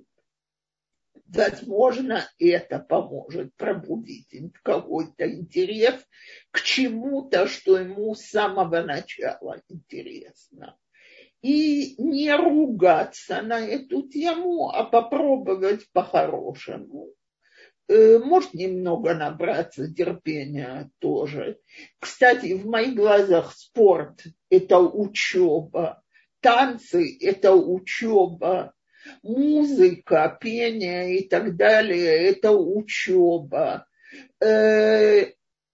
Возможно, это поможет пробудить какой-то интерес к чему-то, что ему с самого начала интересно. И не ругаться на эту тему, а попробовать по-хорошему. Может немного набраться терпения тоже. Кстати, в моих глазах спорт – это учеба, танцы – это учеба, музыка, пение и так далее – это учеба. То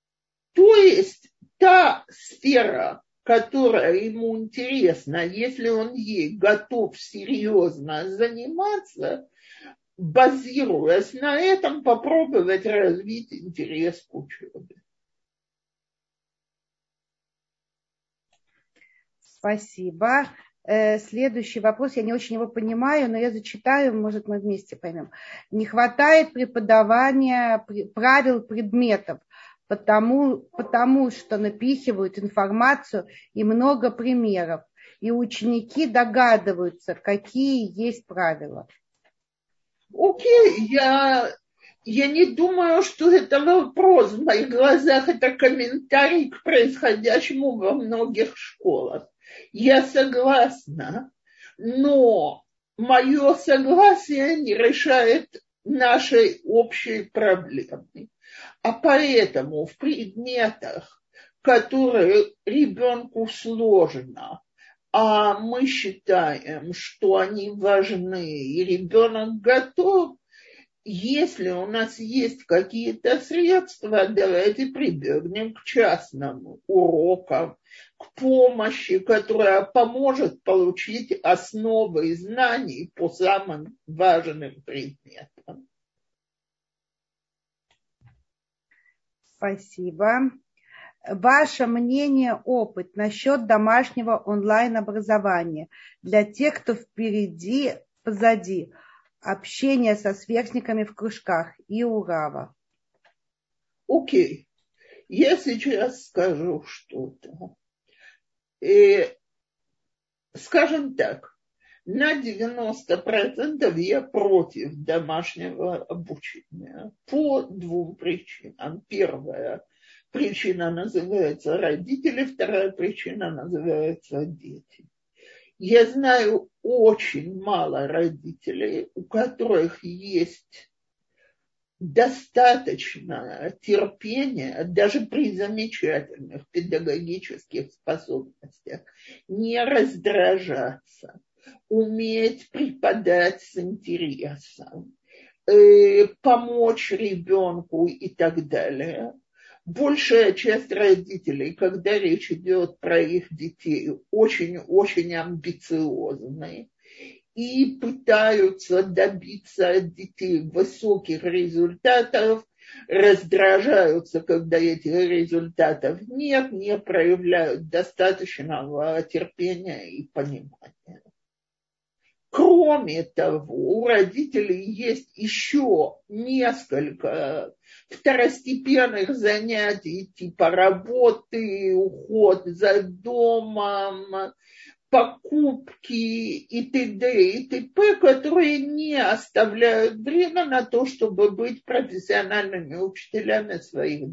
есть та сфера, которая ему интересна, если он ей готов серьезно заниматься, базируясь на этом, попробовать развить интерес к учебе. Спасибо. Следующий вопрос, я не очень его понимаю, но я зачитаю, может, мы вместе поймем. Не хватает преподавания правил предметов, потому что напихивают информацию и много примеров, и ученики догадываются, какие есть правила. Окей, я не думаю, что это вопрос. В моих глазах это комментарий к происходящему во многих школах. Я согласна, но мое согласие не решает нашей общей проблемы. А поэтому в предметах, которые ребенку сложно, а мы считаем, что они важны, и ребенок готов, если у нас есть какие-то средства, давайте прибегнем к частным урокам, к помощи, которая поможет получить основы знаний по самым важным предметам. Спасибо. Ваше мнение, опыт насчет домашнего онлайн-образования для тех, кто впереди, позади, общение со сверстниками в кружках и урава. Окей, я сейчас скажу что-то. Скажем так, на 90% я против домашнего обучения по двум причинам. Первая причина называется родители, вторая причина называется дети. Я знаю очень мало родителей, у которых есть достаточно терпения, даже при замечательных педагогических способностях, не раздражаться, уметь преподать с интересом, помочь ребенку и так далее. Большая часть родителей, когда речь идет про их детей, очень-очень амбициозны и пытаются добиться от детей высоких результатов, раздражаются, когда этих результатов нет, не проявляют достаточного терпения и понимания. Кроме того, у родителей есть еще несколько второстепенных занятий типа работы, уход за домом, покупки и т.д. и т.п., которые не оставляют время на то, чтобы быть профессиональными учителями своих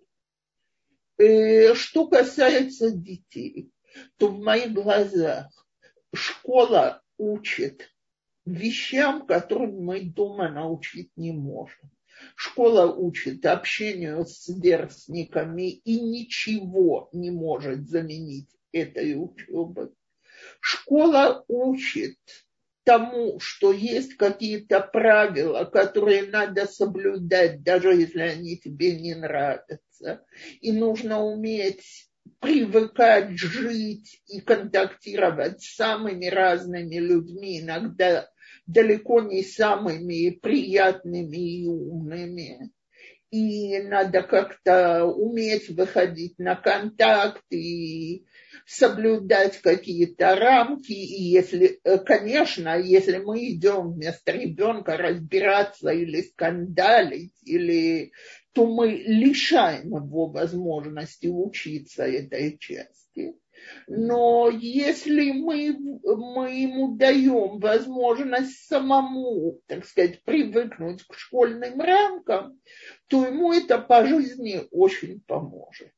детей. Что касается детей, то в моих глазах школа учит вещам, которым мы дома научить не можем. Школа учит общению с сверстниками и ничего не может заменить этой учебы. Школа учит тому, что есть какие-то правила, которые надо соблюдать, даже если они тебе не нравятся. И нужно уметь привыкать жить и контактировать с самыми разными людьми, иногда далеко не самыми приятными и умными. И надо как-то уметь выходить на контакт и соблюдать какие-то рамки. И если, конечно, если мы идем вместо ребенка разбираться или скандалить, то мы лишаем его возможности учиться этой части. Но если мы ему даем возможность самому, так сказать, привыкнуть к школьным рамкам, то ему это по жизни очень поможет.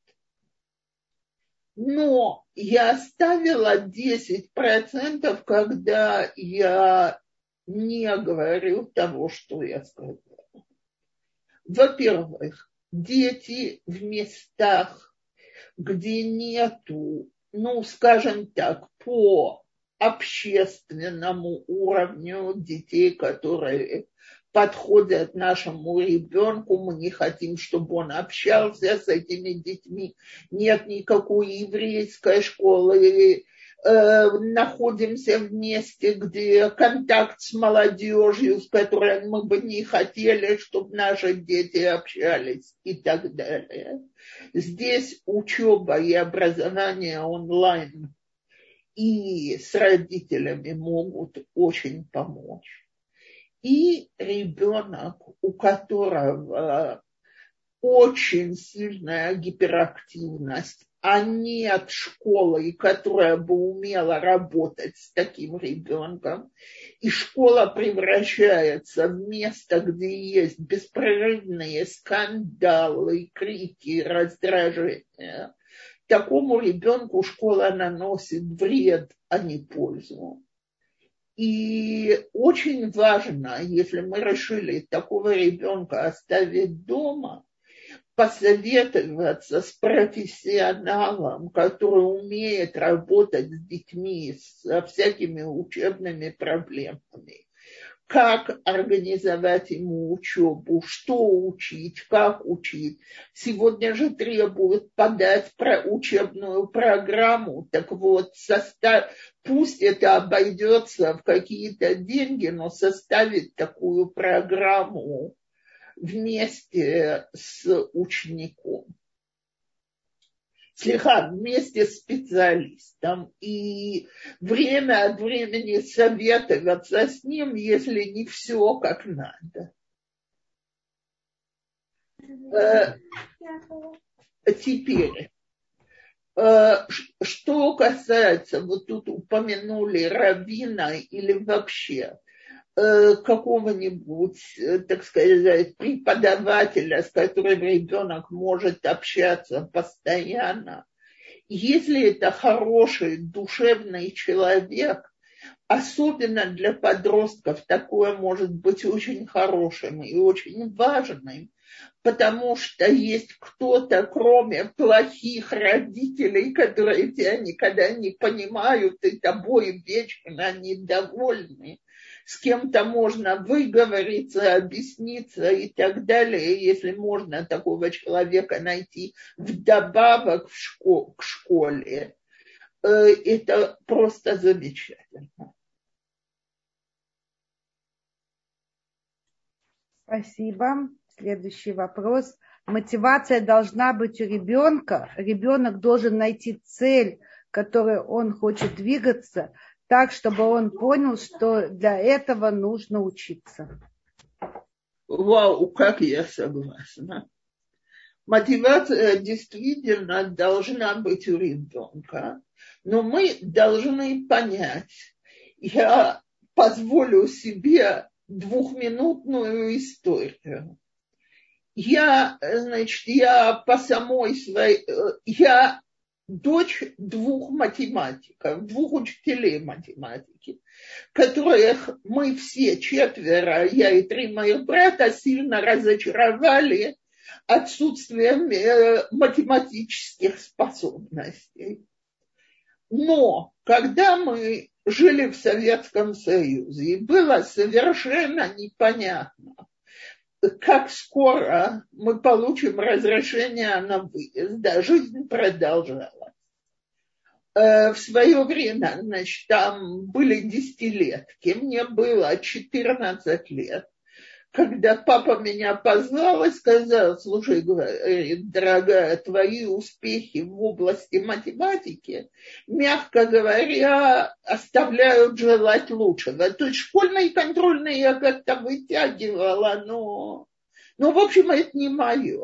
Но я оставила 10%, когда я не говорю того, что я сказала. Во-первых, дети в местах, где нету, скажем так, по общественному уровню детей, которые подходят нашему ребенку, мы не хотим, чтобы он общался с этими детьми, нет никакой еврейской школы, находимся в месте, где контакт с молодежью, с которой мы бы не хотели, чтобы наши дети общались и так далее. Здесь учеба и образование онлайн. и с родителями могут очень помочь. И ребенок, у которого очень сильная гиперактивность, а нет школы, которая бы умела работать с таким ребенком, и школа превращается в место, где есть беспрерывные скандалы, крики, раздражения, такому ребенку школа наносит вред, а не пользу. И очень важно, если мы решили такого ребенка оставить дома, посоветоваться с профессионалом, который умеет работать с детьми со всякими учебными проблемами. Как организовать ему учебу, что учить, как учить. Сегодня же требуют подать учебную программу. Так вот, пусть это обойдется в какие-то деньги, но составить такую программу вместе с учеником. Вместе с специалистом и время от времени советоваться с ним, если не все как надо. Теперь, что касается, вот тут упомянули раввина или вообще какого-нибудь, так сказать, преподавателя, с которым ребенок может общаться постоянно. Если это хороший, душевный человек, особенно для подростков, такое может быть очень хорошим и очень важным, потому что есть кто-то, кроме плохих родителей, которые тебя никогда не понимают и тобой вечно недовольны, с кем-то можно выговориться, объясниться и так далее, если можно такого человека найти вдобавок к школе. Это просто замечательно. Спасибо. Следующий вопрос. Мотивация должна быть у ребенка. Ребенок должен найти цель, к которой он хочет двигаться, так, чтобы он понял, что для этого нужно учиться. Вау, как я согласна. Мотивация действительно должна быть у ребенка, но мы должны понять, я позволю себе двухминутную историю. Я дочь двух математиков, двух учителей математики, которых мы все четверо, я и 3 моих брата, сильно разочаровали отсутствием математических способностей. Но когда мы жили в Советском Союзе, было совершенно непонятно, как скоро мы получим разрешение на выезд. Да, жизнь продолжалась. В свое время, там были десятилетки, мне было 14 лет, когда папа меня позвал и сказал: слушай, говорит, дорогая, твои успехи в области математики, мягко говоря, оставляют желать лучшего. То есть школьные и контрольные я как-то вытягивала, но в общем, это не мое.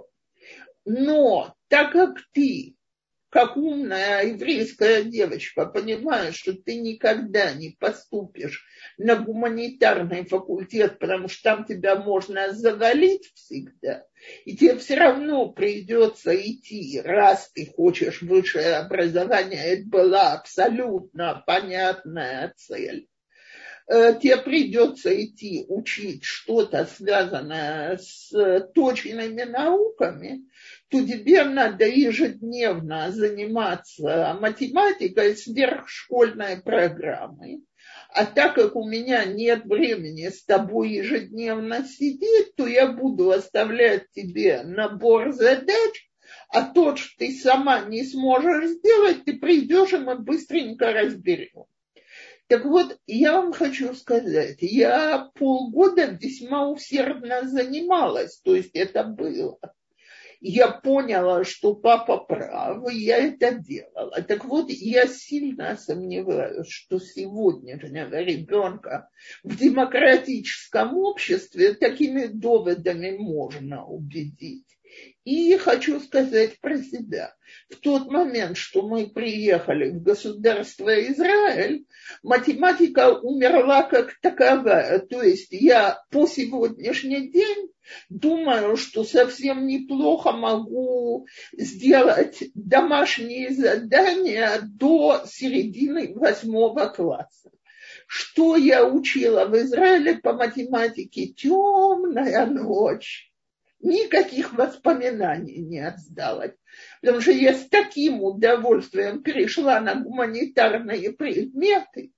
Но так как ты, как умная еврейская девочка, понимаешь, что ты никогда не поступишь на гуманитарный факультет, потому что там тебя можно завалить всегда, и тебе все равно придется идти, раз ты хочешь высшее образование, это была абсолютно понятная цель. Тебе придется идти учить что-то, связанное с точными науками, то тебе надо ежедневно заниматься математикой сверхшкольной программой. А так как у меня нет времени с тобой ежедневно сидеть, то я буду оставлять тебе набор задач, а то, что ты сама не сможешь сделать, ты придешь, и мы быстренько разберем. Так вот, я вам хочу сказать, я полгода весьма усердно занималась, то есть это было. я поняла, что папа прав, и я это делала. Так вот, я сильно сомневаюсь, что сегодняшнего ребенка в демократическом обществе такими доводами можно убедить. И хочу сказать про себя. В тот момент, что мы приехали в государство Израиль, математика умерла как таковая. То есть я по сегодняшний день думаю, что совсем неплохо могу сделать домашние задания до середины 8 класса. Что я учила в Израиле по математике? Темная ночь. Никаких воспоминаний не осталось. Потому что я с таким удовольствием перешла на гуманитарные предметы.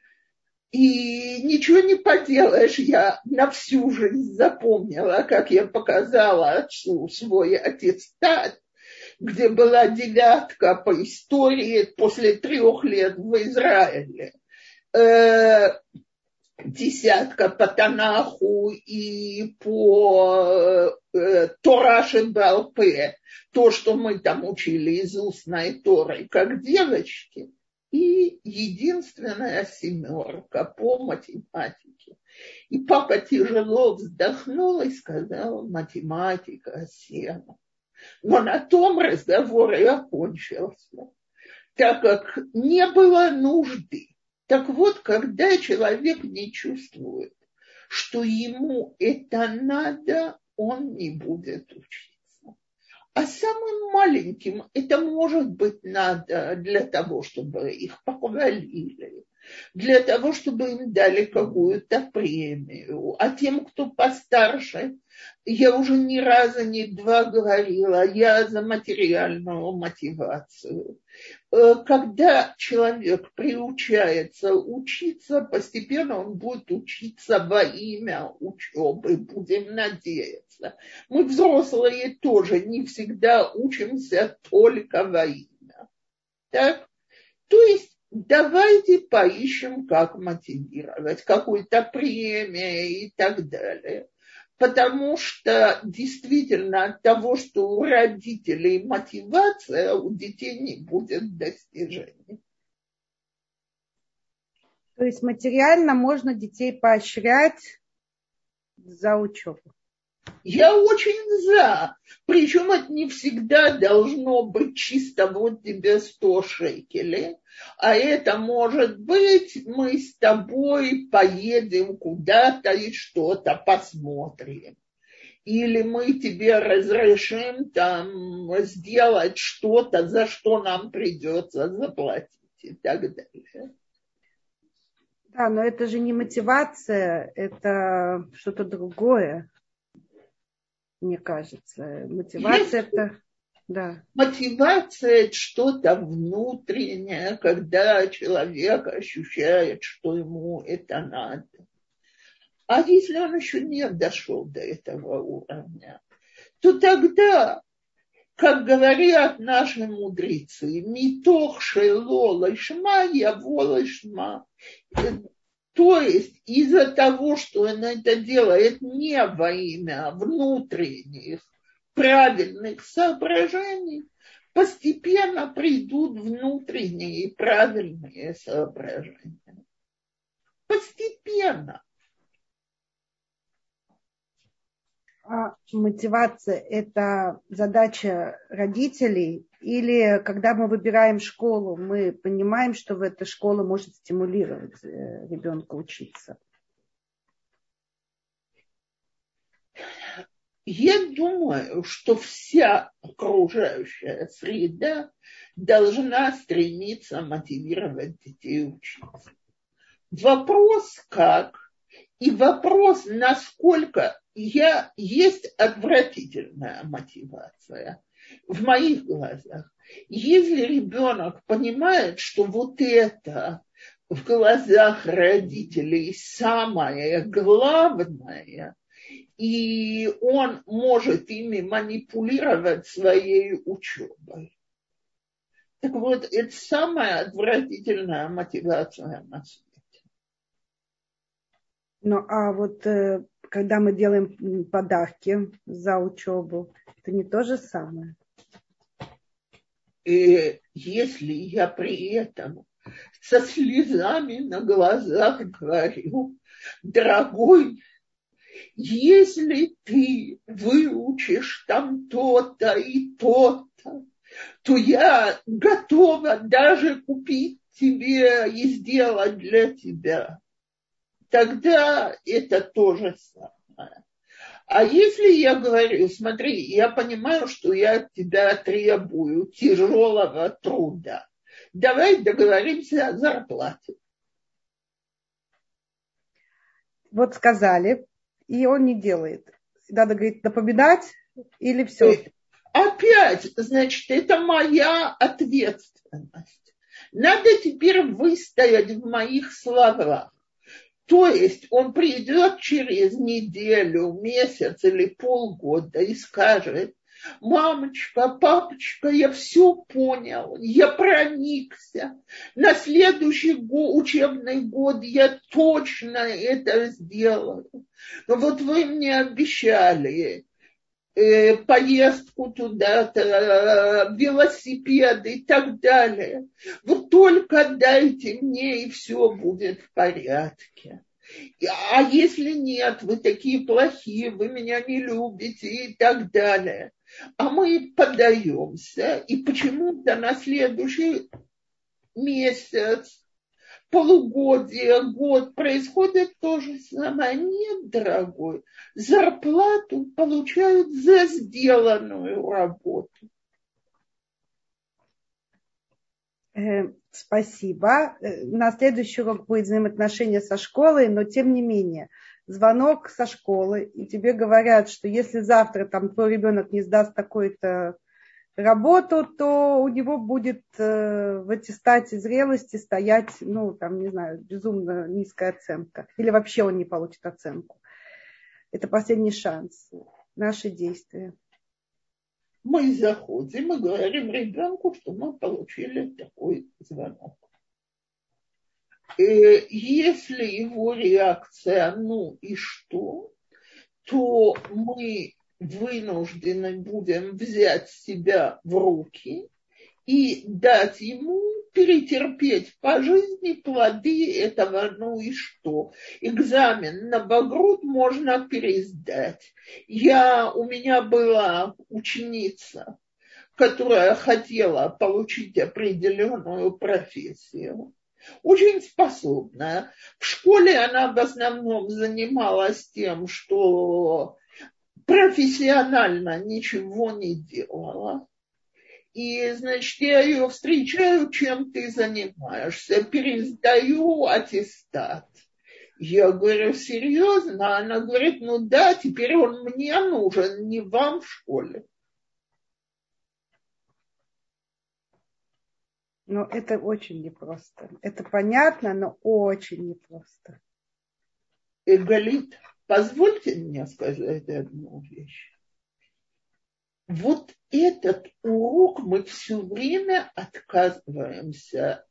И ничего не поделаешь, я на всю жизнь запомнила, как я показала отцу свой аттестат, где была 9 по истории после 3 лет в Израиле. 10 по Танаху и по Тора Шебал-Пе, то, что мы там учили из устной Торы, как девочки, и единственная 7 по математике. И папа тяжело вздохнул и сказал: математика 7. Но на том разговор и окончился, так как не было нужды. Так вот, когда человек не чувствует, что ему это надо, он не будет учиться. А самым маленьким это может быть надо для того, чтобы их похвалили, для того, чтобы им дали какую-то премию. А тем, кто постарше, я уже ни разу, ни два говорила, я за материальную мотивацию. Когда человек приучается учиться, постепенно он будет учиться во имя учебы, будем надеяться. Мы, взрослые, тоже не всегда учимся только во имя. Так? То есть давайте поищем, как мотивировать, какой-то премией и так далее. Потому что действительно от того, что у родителей мотивация, у детей не будет достижений. То есть материально можно детей поощрять за учебу? Я очень за. Причем это не всегда должно быть чисто вот тебе 100 шекелей. А это может быть, мы с тобой поедем куда-то и что-то посмотрим. Или мы тебе разрешим там сделать что-то, за что нам придется заплатить и так далее. Да, но это же не мотивация, это что-то другое, мне кажется. Мотивация это... Да. Мотивация – это что-то внутреннее, когда человек ощущает, что ему это надо. А если он еще не дошел до этого уровня, то тогда, как говорят наши мудрецы, «митох шело лишма яво лишма». То есть из-за того, что он это делает не во имя внутренних правильных соображений, постепенно придут внутренние правильные соображения. Постепенно. А мотивация – это задача родителей? Или когда мы выбираем школу, мы понимаем, что в этой школе может стимулировать ребенка учиться? Я думаю, что вся окружающая среда должна стремиться мотивировать детей учиться. Вопрос как и вопрос, насколько есть отвратительная мотивация в моих глазах. Если ребенок понимает, что вот это в глазах родителей самое главное, и он может ими манипулировать своей учебой. Так вот, это самая отвратительная мотивация на свете. Ну, а вот когда мы делаем подарки за учебу, это не то же самое. И если я при этом со слезами на глазах говорю: дорогой, если ты выучишь там то-то и то-то, то я готова даже купить тебе и сделать для тебя, тогда это то же самое. А если я говорю: смотри, я понимаю, что я от тебя требую тяжелого труда, давай договоримся о зарплате. Вот сказали, и он не делает. Надо, говорит, напоминать или все? Опять, значит, это моя ответственность. Надо теперь выстоять в моих словах. То есть он придет через неделю, месяц или полгода и скажет: мамочка, папочка, я все понял, я проникся. На следующий учебный год я точно это сделаю. Но вот вы мне обещали поездку туда-то, велосипеды и так далее. Вы только дайте мне, и все будет в порядке. А если нет, вы такие плохие, вы меня не любите и так далее. А мы подаемся, и почему-то на следующий месяц, полугодие, год происходит то же самое. Нет, дорогой, зарплату получают за сделанную работу. Спасибо. На следующий урок будет взаимоотношения со школой, но тем не менее, звонок со школы, и тебе говорят, что если завтра там твой ребенок не сдаст такую-то работу, то у него будет в аттестате зрелости стоять, ну, там, не знаю, безумно низкая оценка. Или вообще он не получит оценку. Это последний шанс. Наши действия. Мы заходим и говорим ребенку, что мы получили такой звонок. И если его реакция «ну и что?», то мы вынуждены будем взять себя в руки и дать ему перетерпеть по жизни плоды этого «ну и что?». Экзамен на Багрут можно пересдать. У меня была ученица, которая хотела получить определенную профессию. Очень способная. В школе она в основном занималась тем, что профессионально ничего не делала. И, значит, я ее встречаю: чем ты занимаешься? Пересдаю аттестат. Я говорю: серьезно? Она говорит: ну да, теперь он мне нужен, не вам в школе. Но это очень непросто. Это понятно, но очень непросто. Галит, позвольте мне сказать одну вещь. Вот этот урок мы все время отказываемся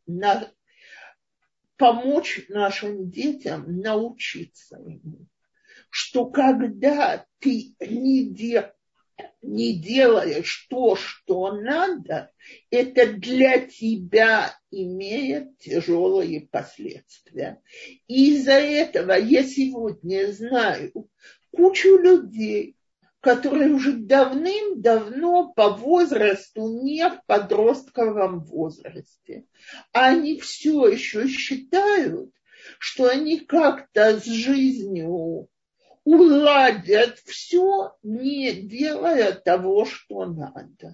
помочь нашим детям научиться ему, что когда ты не делаешь то, что надо, это для тебя имеет тяжелые последствия. И из-за этого я сегодня знаю кучу людей, которые уже давным-давно по возрасту не в подростковом возрасте. Они все еще считают, что они как-то с жизнью уладят все, не делая того, что надо.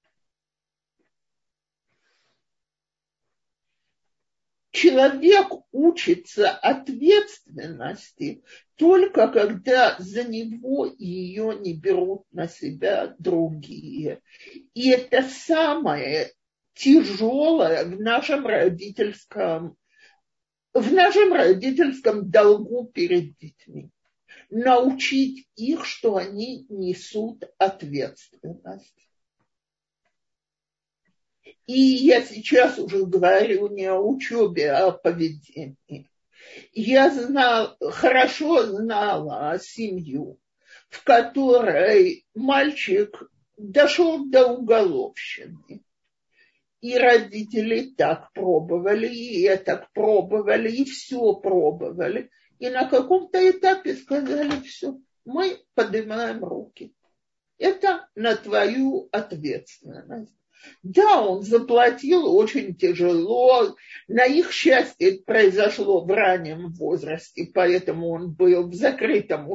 Человек учится ответственности только когда за него ее не берут на себя другие. И это самое тяжелое в нашем родительском долгу перед детьми. Научить их, что они несут ответственность. И я сейчас уже говорю не о учебе, а о поведении. Я хорошо знала семью, в которой мальчик дошел до уголовщины. И родители так пробовали, и это пробовали, и все пробовали. И на каком-то этапе сказали: все, мы поднимаем руки. Это на твою ответственность. Да, он заплатил очень тяжело. На их счастье это произошло в раннем возрасте, поэтому он был в закрытом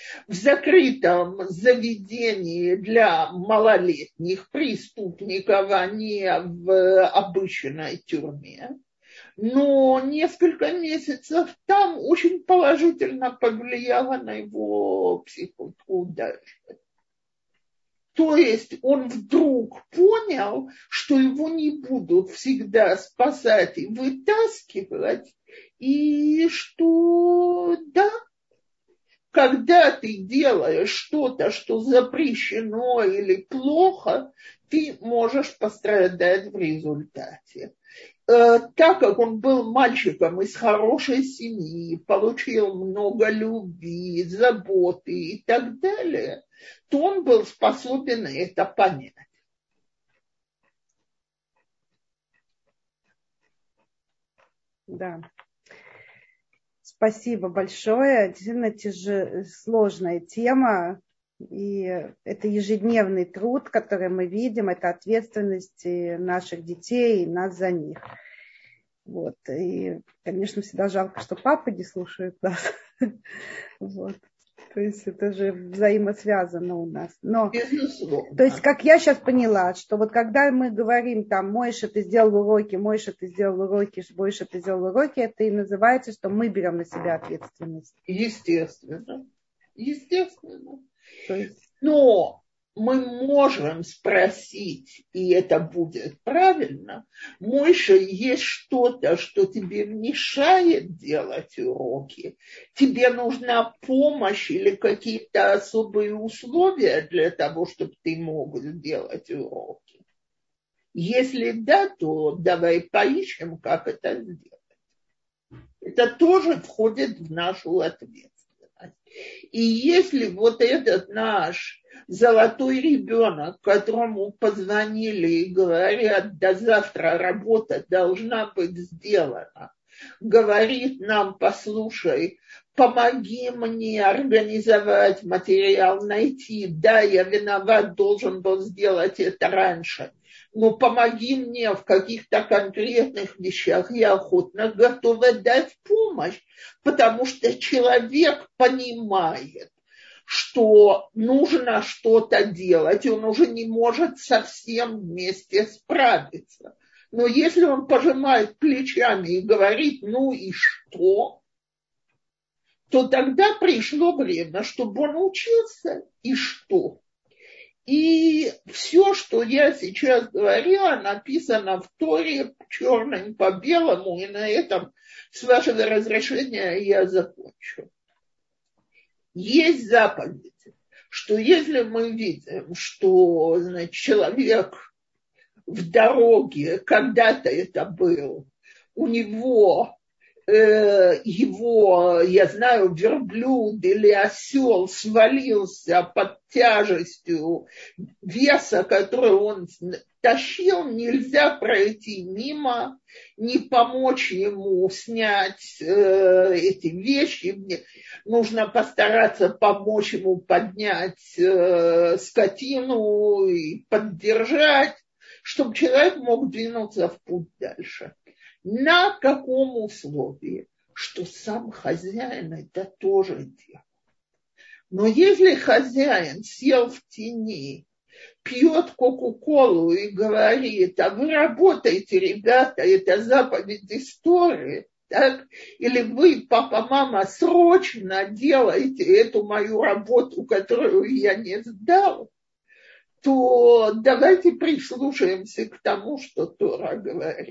заведении для малолетних преступников, а не в обычной тюрьме. Но несколько месяцев там очень положительно повлияло на его психику дальше. То есть он вдруг понял, что его не будут всегда спасать и вытаскивать, и что да, когда ты делаешь что-то, что запрещено или плохо, ты можешь пострадать в результате. Так как он был мальчиком из хорошей семьи, получил много любви, заботы и так далее, то он был способен это понять. Да. Спасибо большое. Действительно сложная тема. И это ежедневный труд, который мы видим, это ответственность наших детей и нас за них. Вот. И, конечно, всегда жалко, что папа не слушает нас. Вот. То есть это же взаимосвязано у нас. Но, то есть, как я сейчас поняла, что вот когда мы говорим там: Мойша, ты сделал уроки, Мойша, ты сделал уроки, Мойша, ты сделал уроки, это и называется, что мы берем на себя ответственность. Естественно. Естественно. То есть... Но мы можем спросить, и это будет правильно: Мойша, есть что-то, что тебе мешает делать уроки? Тебе нужна помощь или какие-то особые условия для того, чтобы ты мог сделать уроки? Если да, то давай поищем, как это сделать. Это тоже входит в нашу ответственность. И если вот этот наш золотой ребенок, которому позвонили и говорят: до завтра работа должна быть сделана, говорит нам: послушай, помоги мне организовать материал, найти, да, я виноват, должен был сделать это раньше, но помоги мне в каких-то конкретных вещах, я охотно готова дать помощь, потому что человек понимает, что нужно что-то делать, и он уже не может совсем вместе справиться. Но если он пожимает плечами и говорит: ну и что, то тогда пришло время, чтобы он учился, и что. И все, что я сейчас говорила, написано в Торе черным по белому, и на этом, с вашего разрешения, я закончу. Есть заповедь, что если мы видим, что, значит, человек в дороге, когда-то это был, у него его, я знаю, верблюд или осел свалился под тяжестью веса, который он тащил, нельзя пройти мимо, не помочь ему снять эти вещи. Нужно постараться помочь ему поднять скотину и поддержать, чтобы человек мог двинуться в путь дальше. На каком условии? Что сам хозяин это тоже делает. Но если хозяин сел в тени, пьет кока-колу и говорит: а вы работаете, ребята, это заповедь истории, так? Или вы, папа, мама, срочно делаете эту мою работу, которую я не сдал, то давайте прислушаемся к тому, что Тора говорит.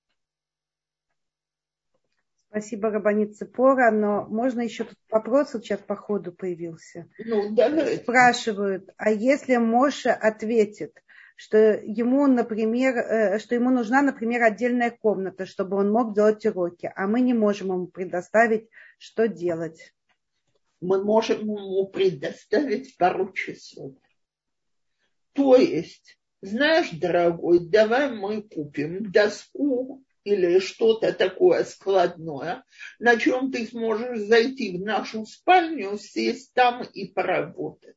Спасибо, рабанит Ципора, но можно еще тут вопрос вот сейчас по ходу появился. Ну, давайте. Спрашивают: а если Моше ответит, что ему, например, что ему нужна, например, отдельная комната, чтобы он мог делать уроки, а мы не можем ему предоставить, что делать. Мы можем ему предоставить пару часов. То есть, знаешь, дорогой, давай мы купим доску или что-то такое складное, на чем ты сможешь зайти в нашу спальню, сесть там и поработать.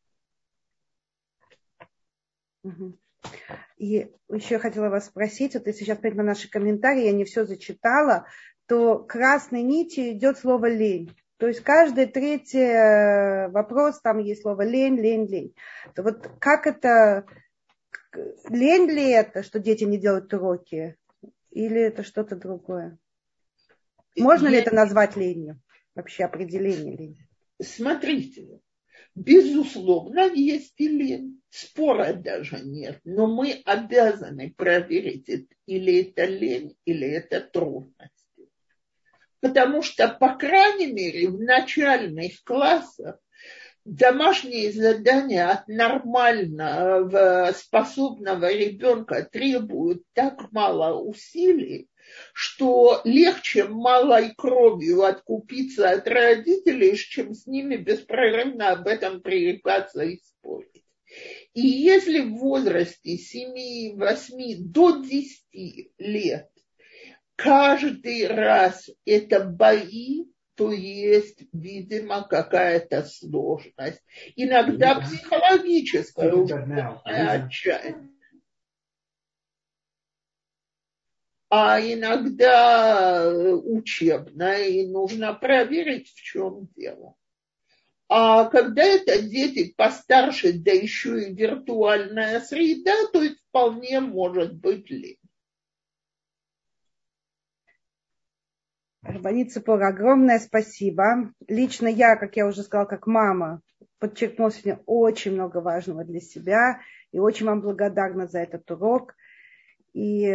И еще я хотела вас спросить, вот если сейчас посмотреть на наши комментарии, я не все зачитала, то красной нитью идет слово «лень». То есть каждый третий вопрос, там есть слово «лень, лень, лень». То вот как это, лень ли это, что дети не делают уроки, или это что-то другое? Можно ли это назвать ленью? Вообще определение лени? Смотрите, безусловно, есть и лень. Спора даже нет. Но мы обязаны проверить, или это лень, или это трудности. Потому что, по крайней мере, в начальных классах домашние задания от нормально способного ребенка требуют так мало усилий, что легче малой кровью откупиться от родителей, чем с ними беспрерывно об этом пререкаться и спорить. И если в возрасте 7, 8 до 10 лет каждый раз это бои, то есть, видимо, какая-то сложность. Иногда психологическая, отчаяние. А иногда учебная, и нужно проверить, в чем дело. А когда это дети постарше, да еще и виртуальная среда, то есть вполне может быть лень. Рабанит Ципор, огромное спасибо. Лично я, как я уже сказала, как мама, подчеркнула сегодня очень много важного для себя. И очень вам благодарна за этот урок. И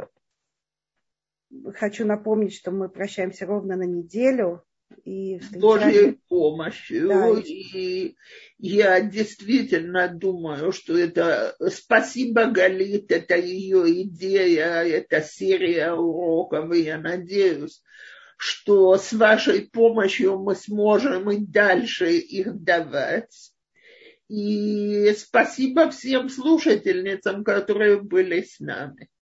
хочу напомнить, что мы прощаемся ровно на неделю. И с Божьей помощью. Да, и я действительно думаю, что это спасибо, Галит, это ее идея, это серия уроков, и я надеюсь, что с вашей помощью мы сможем и дальше их давать. И спасибо всем слушательницам, которые были с нами.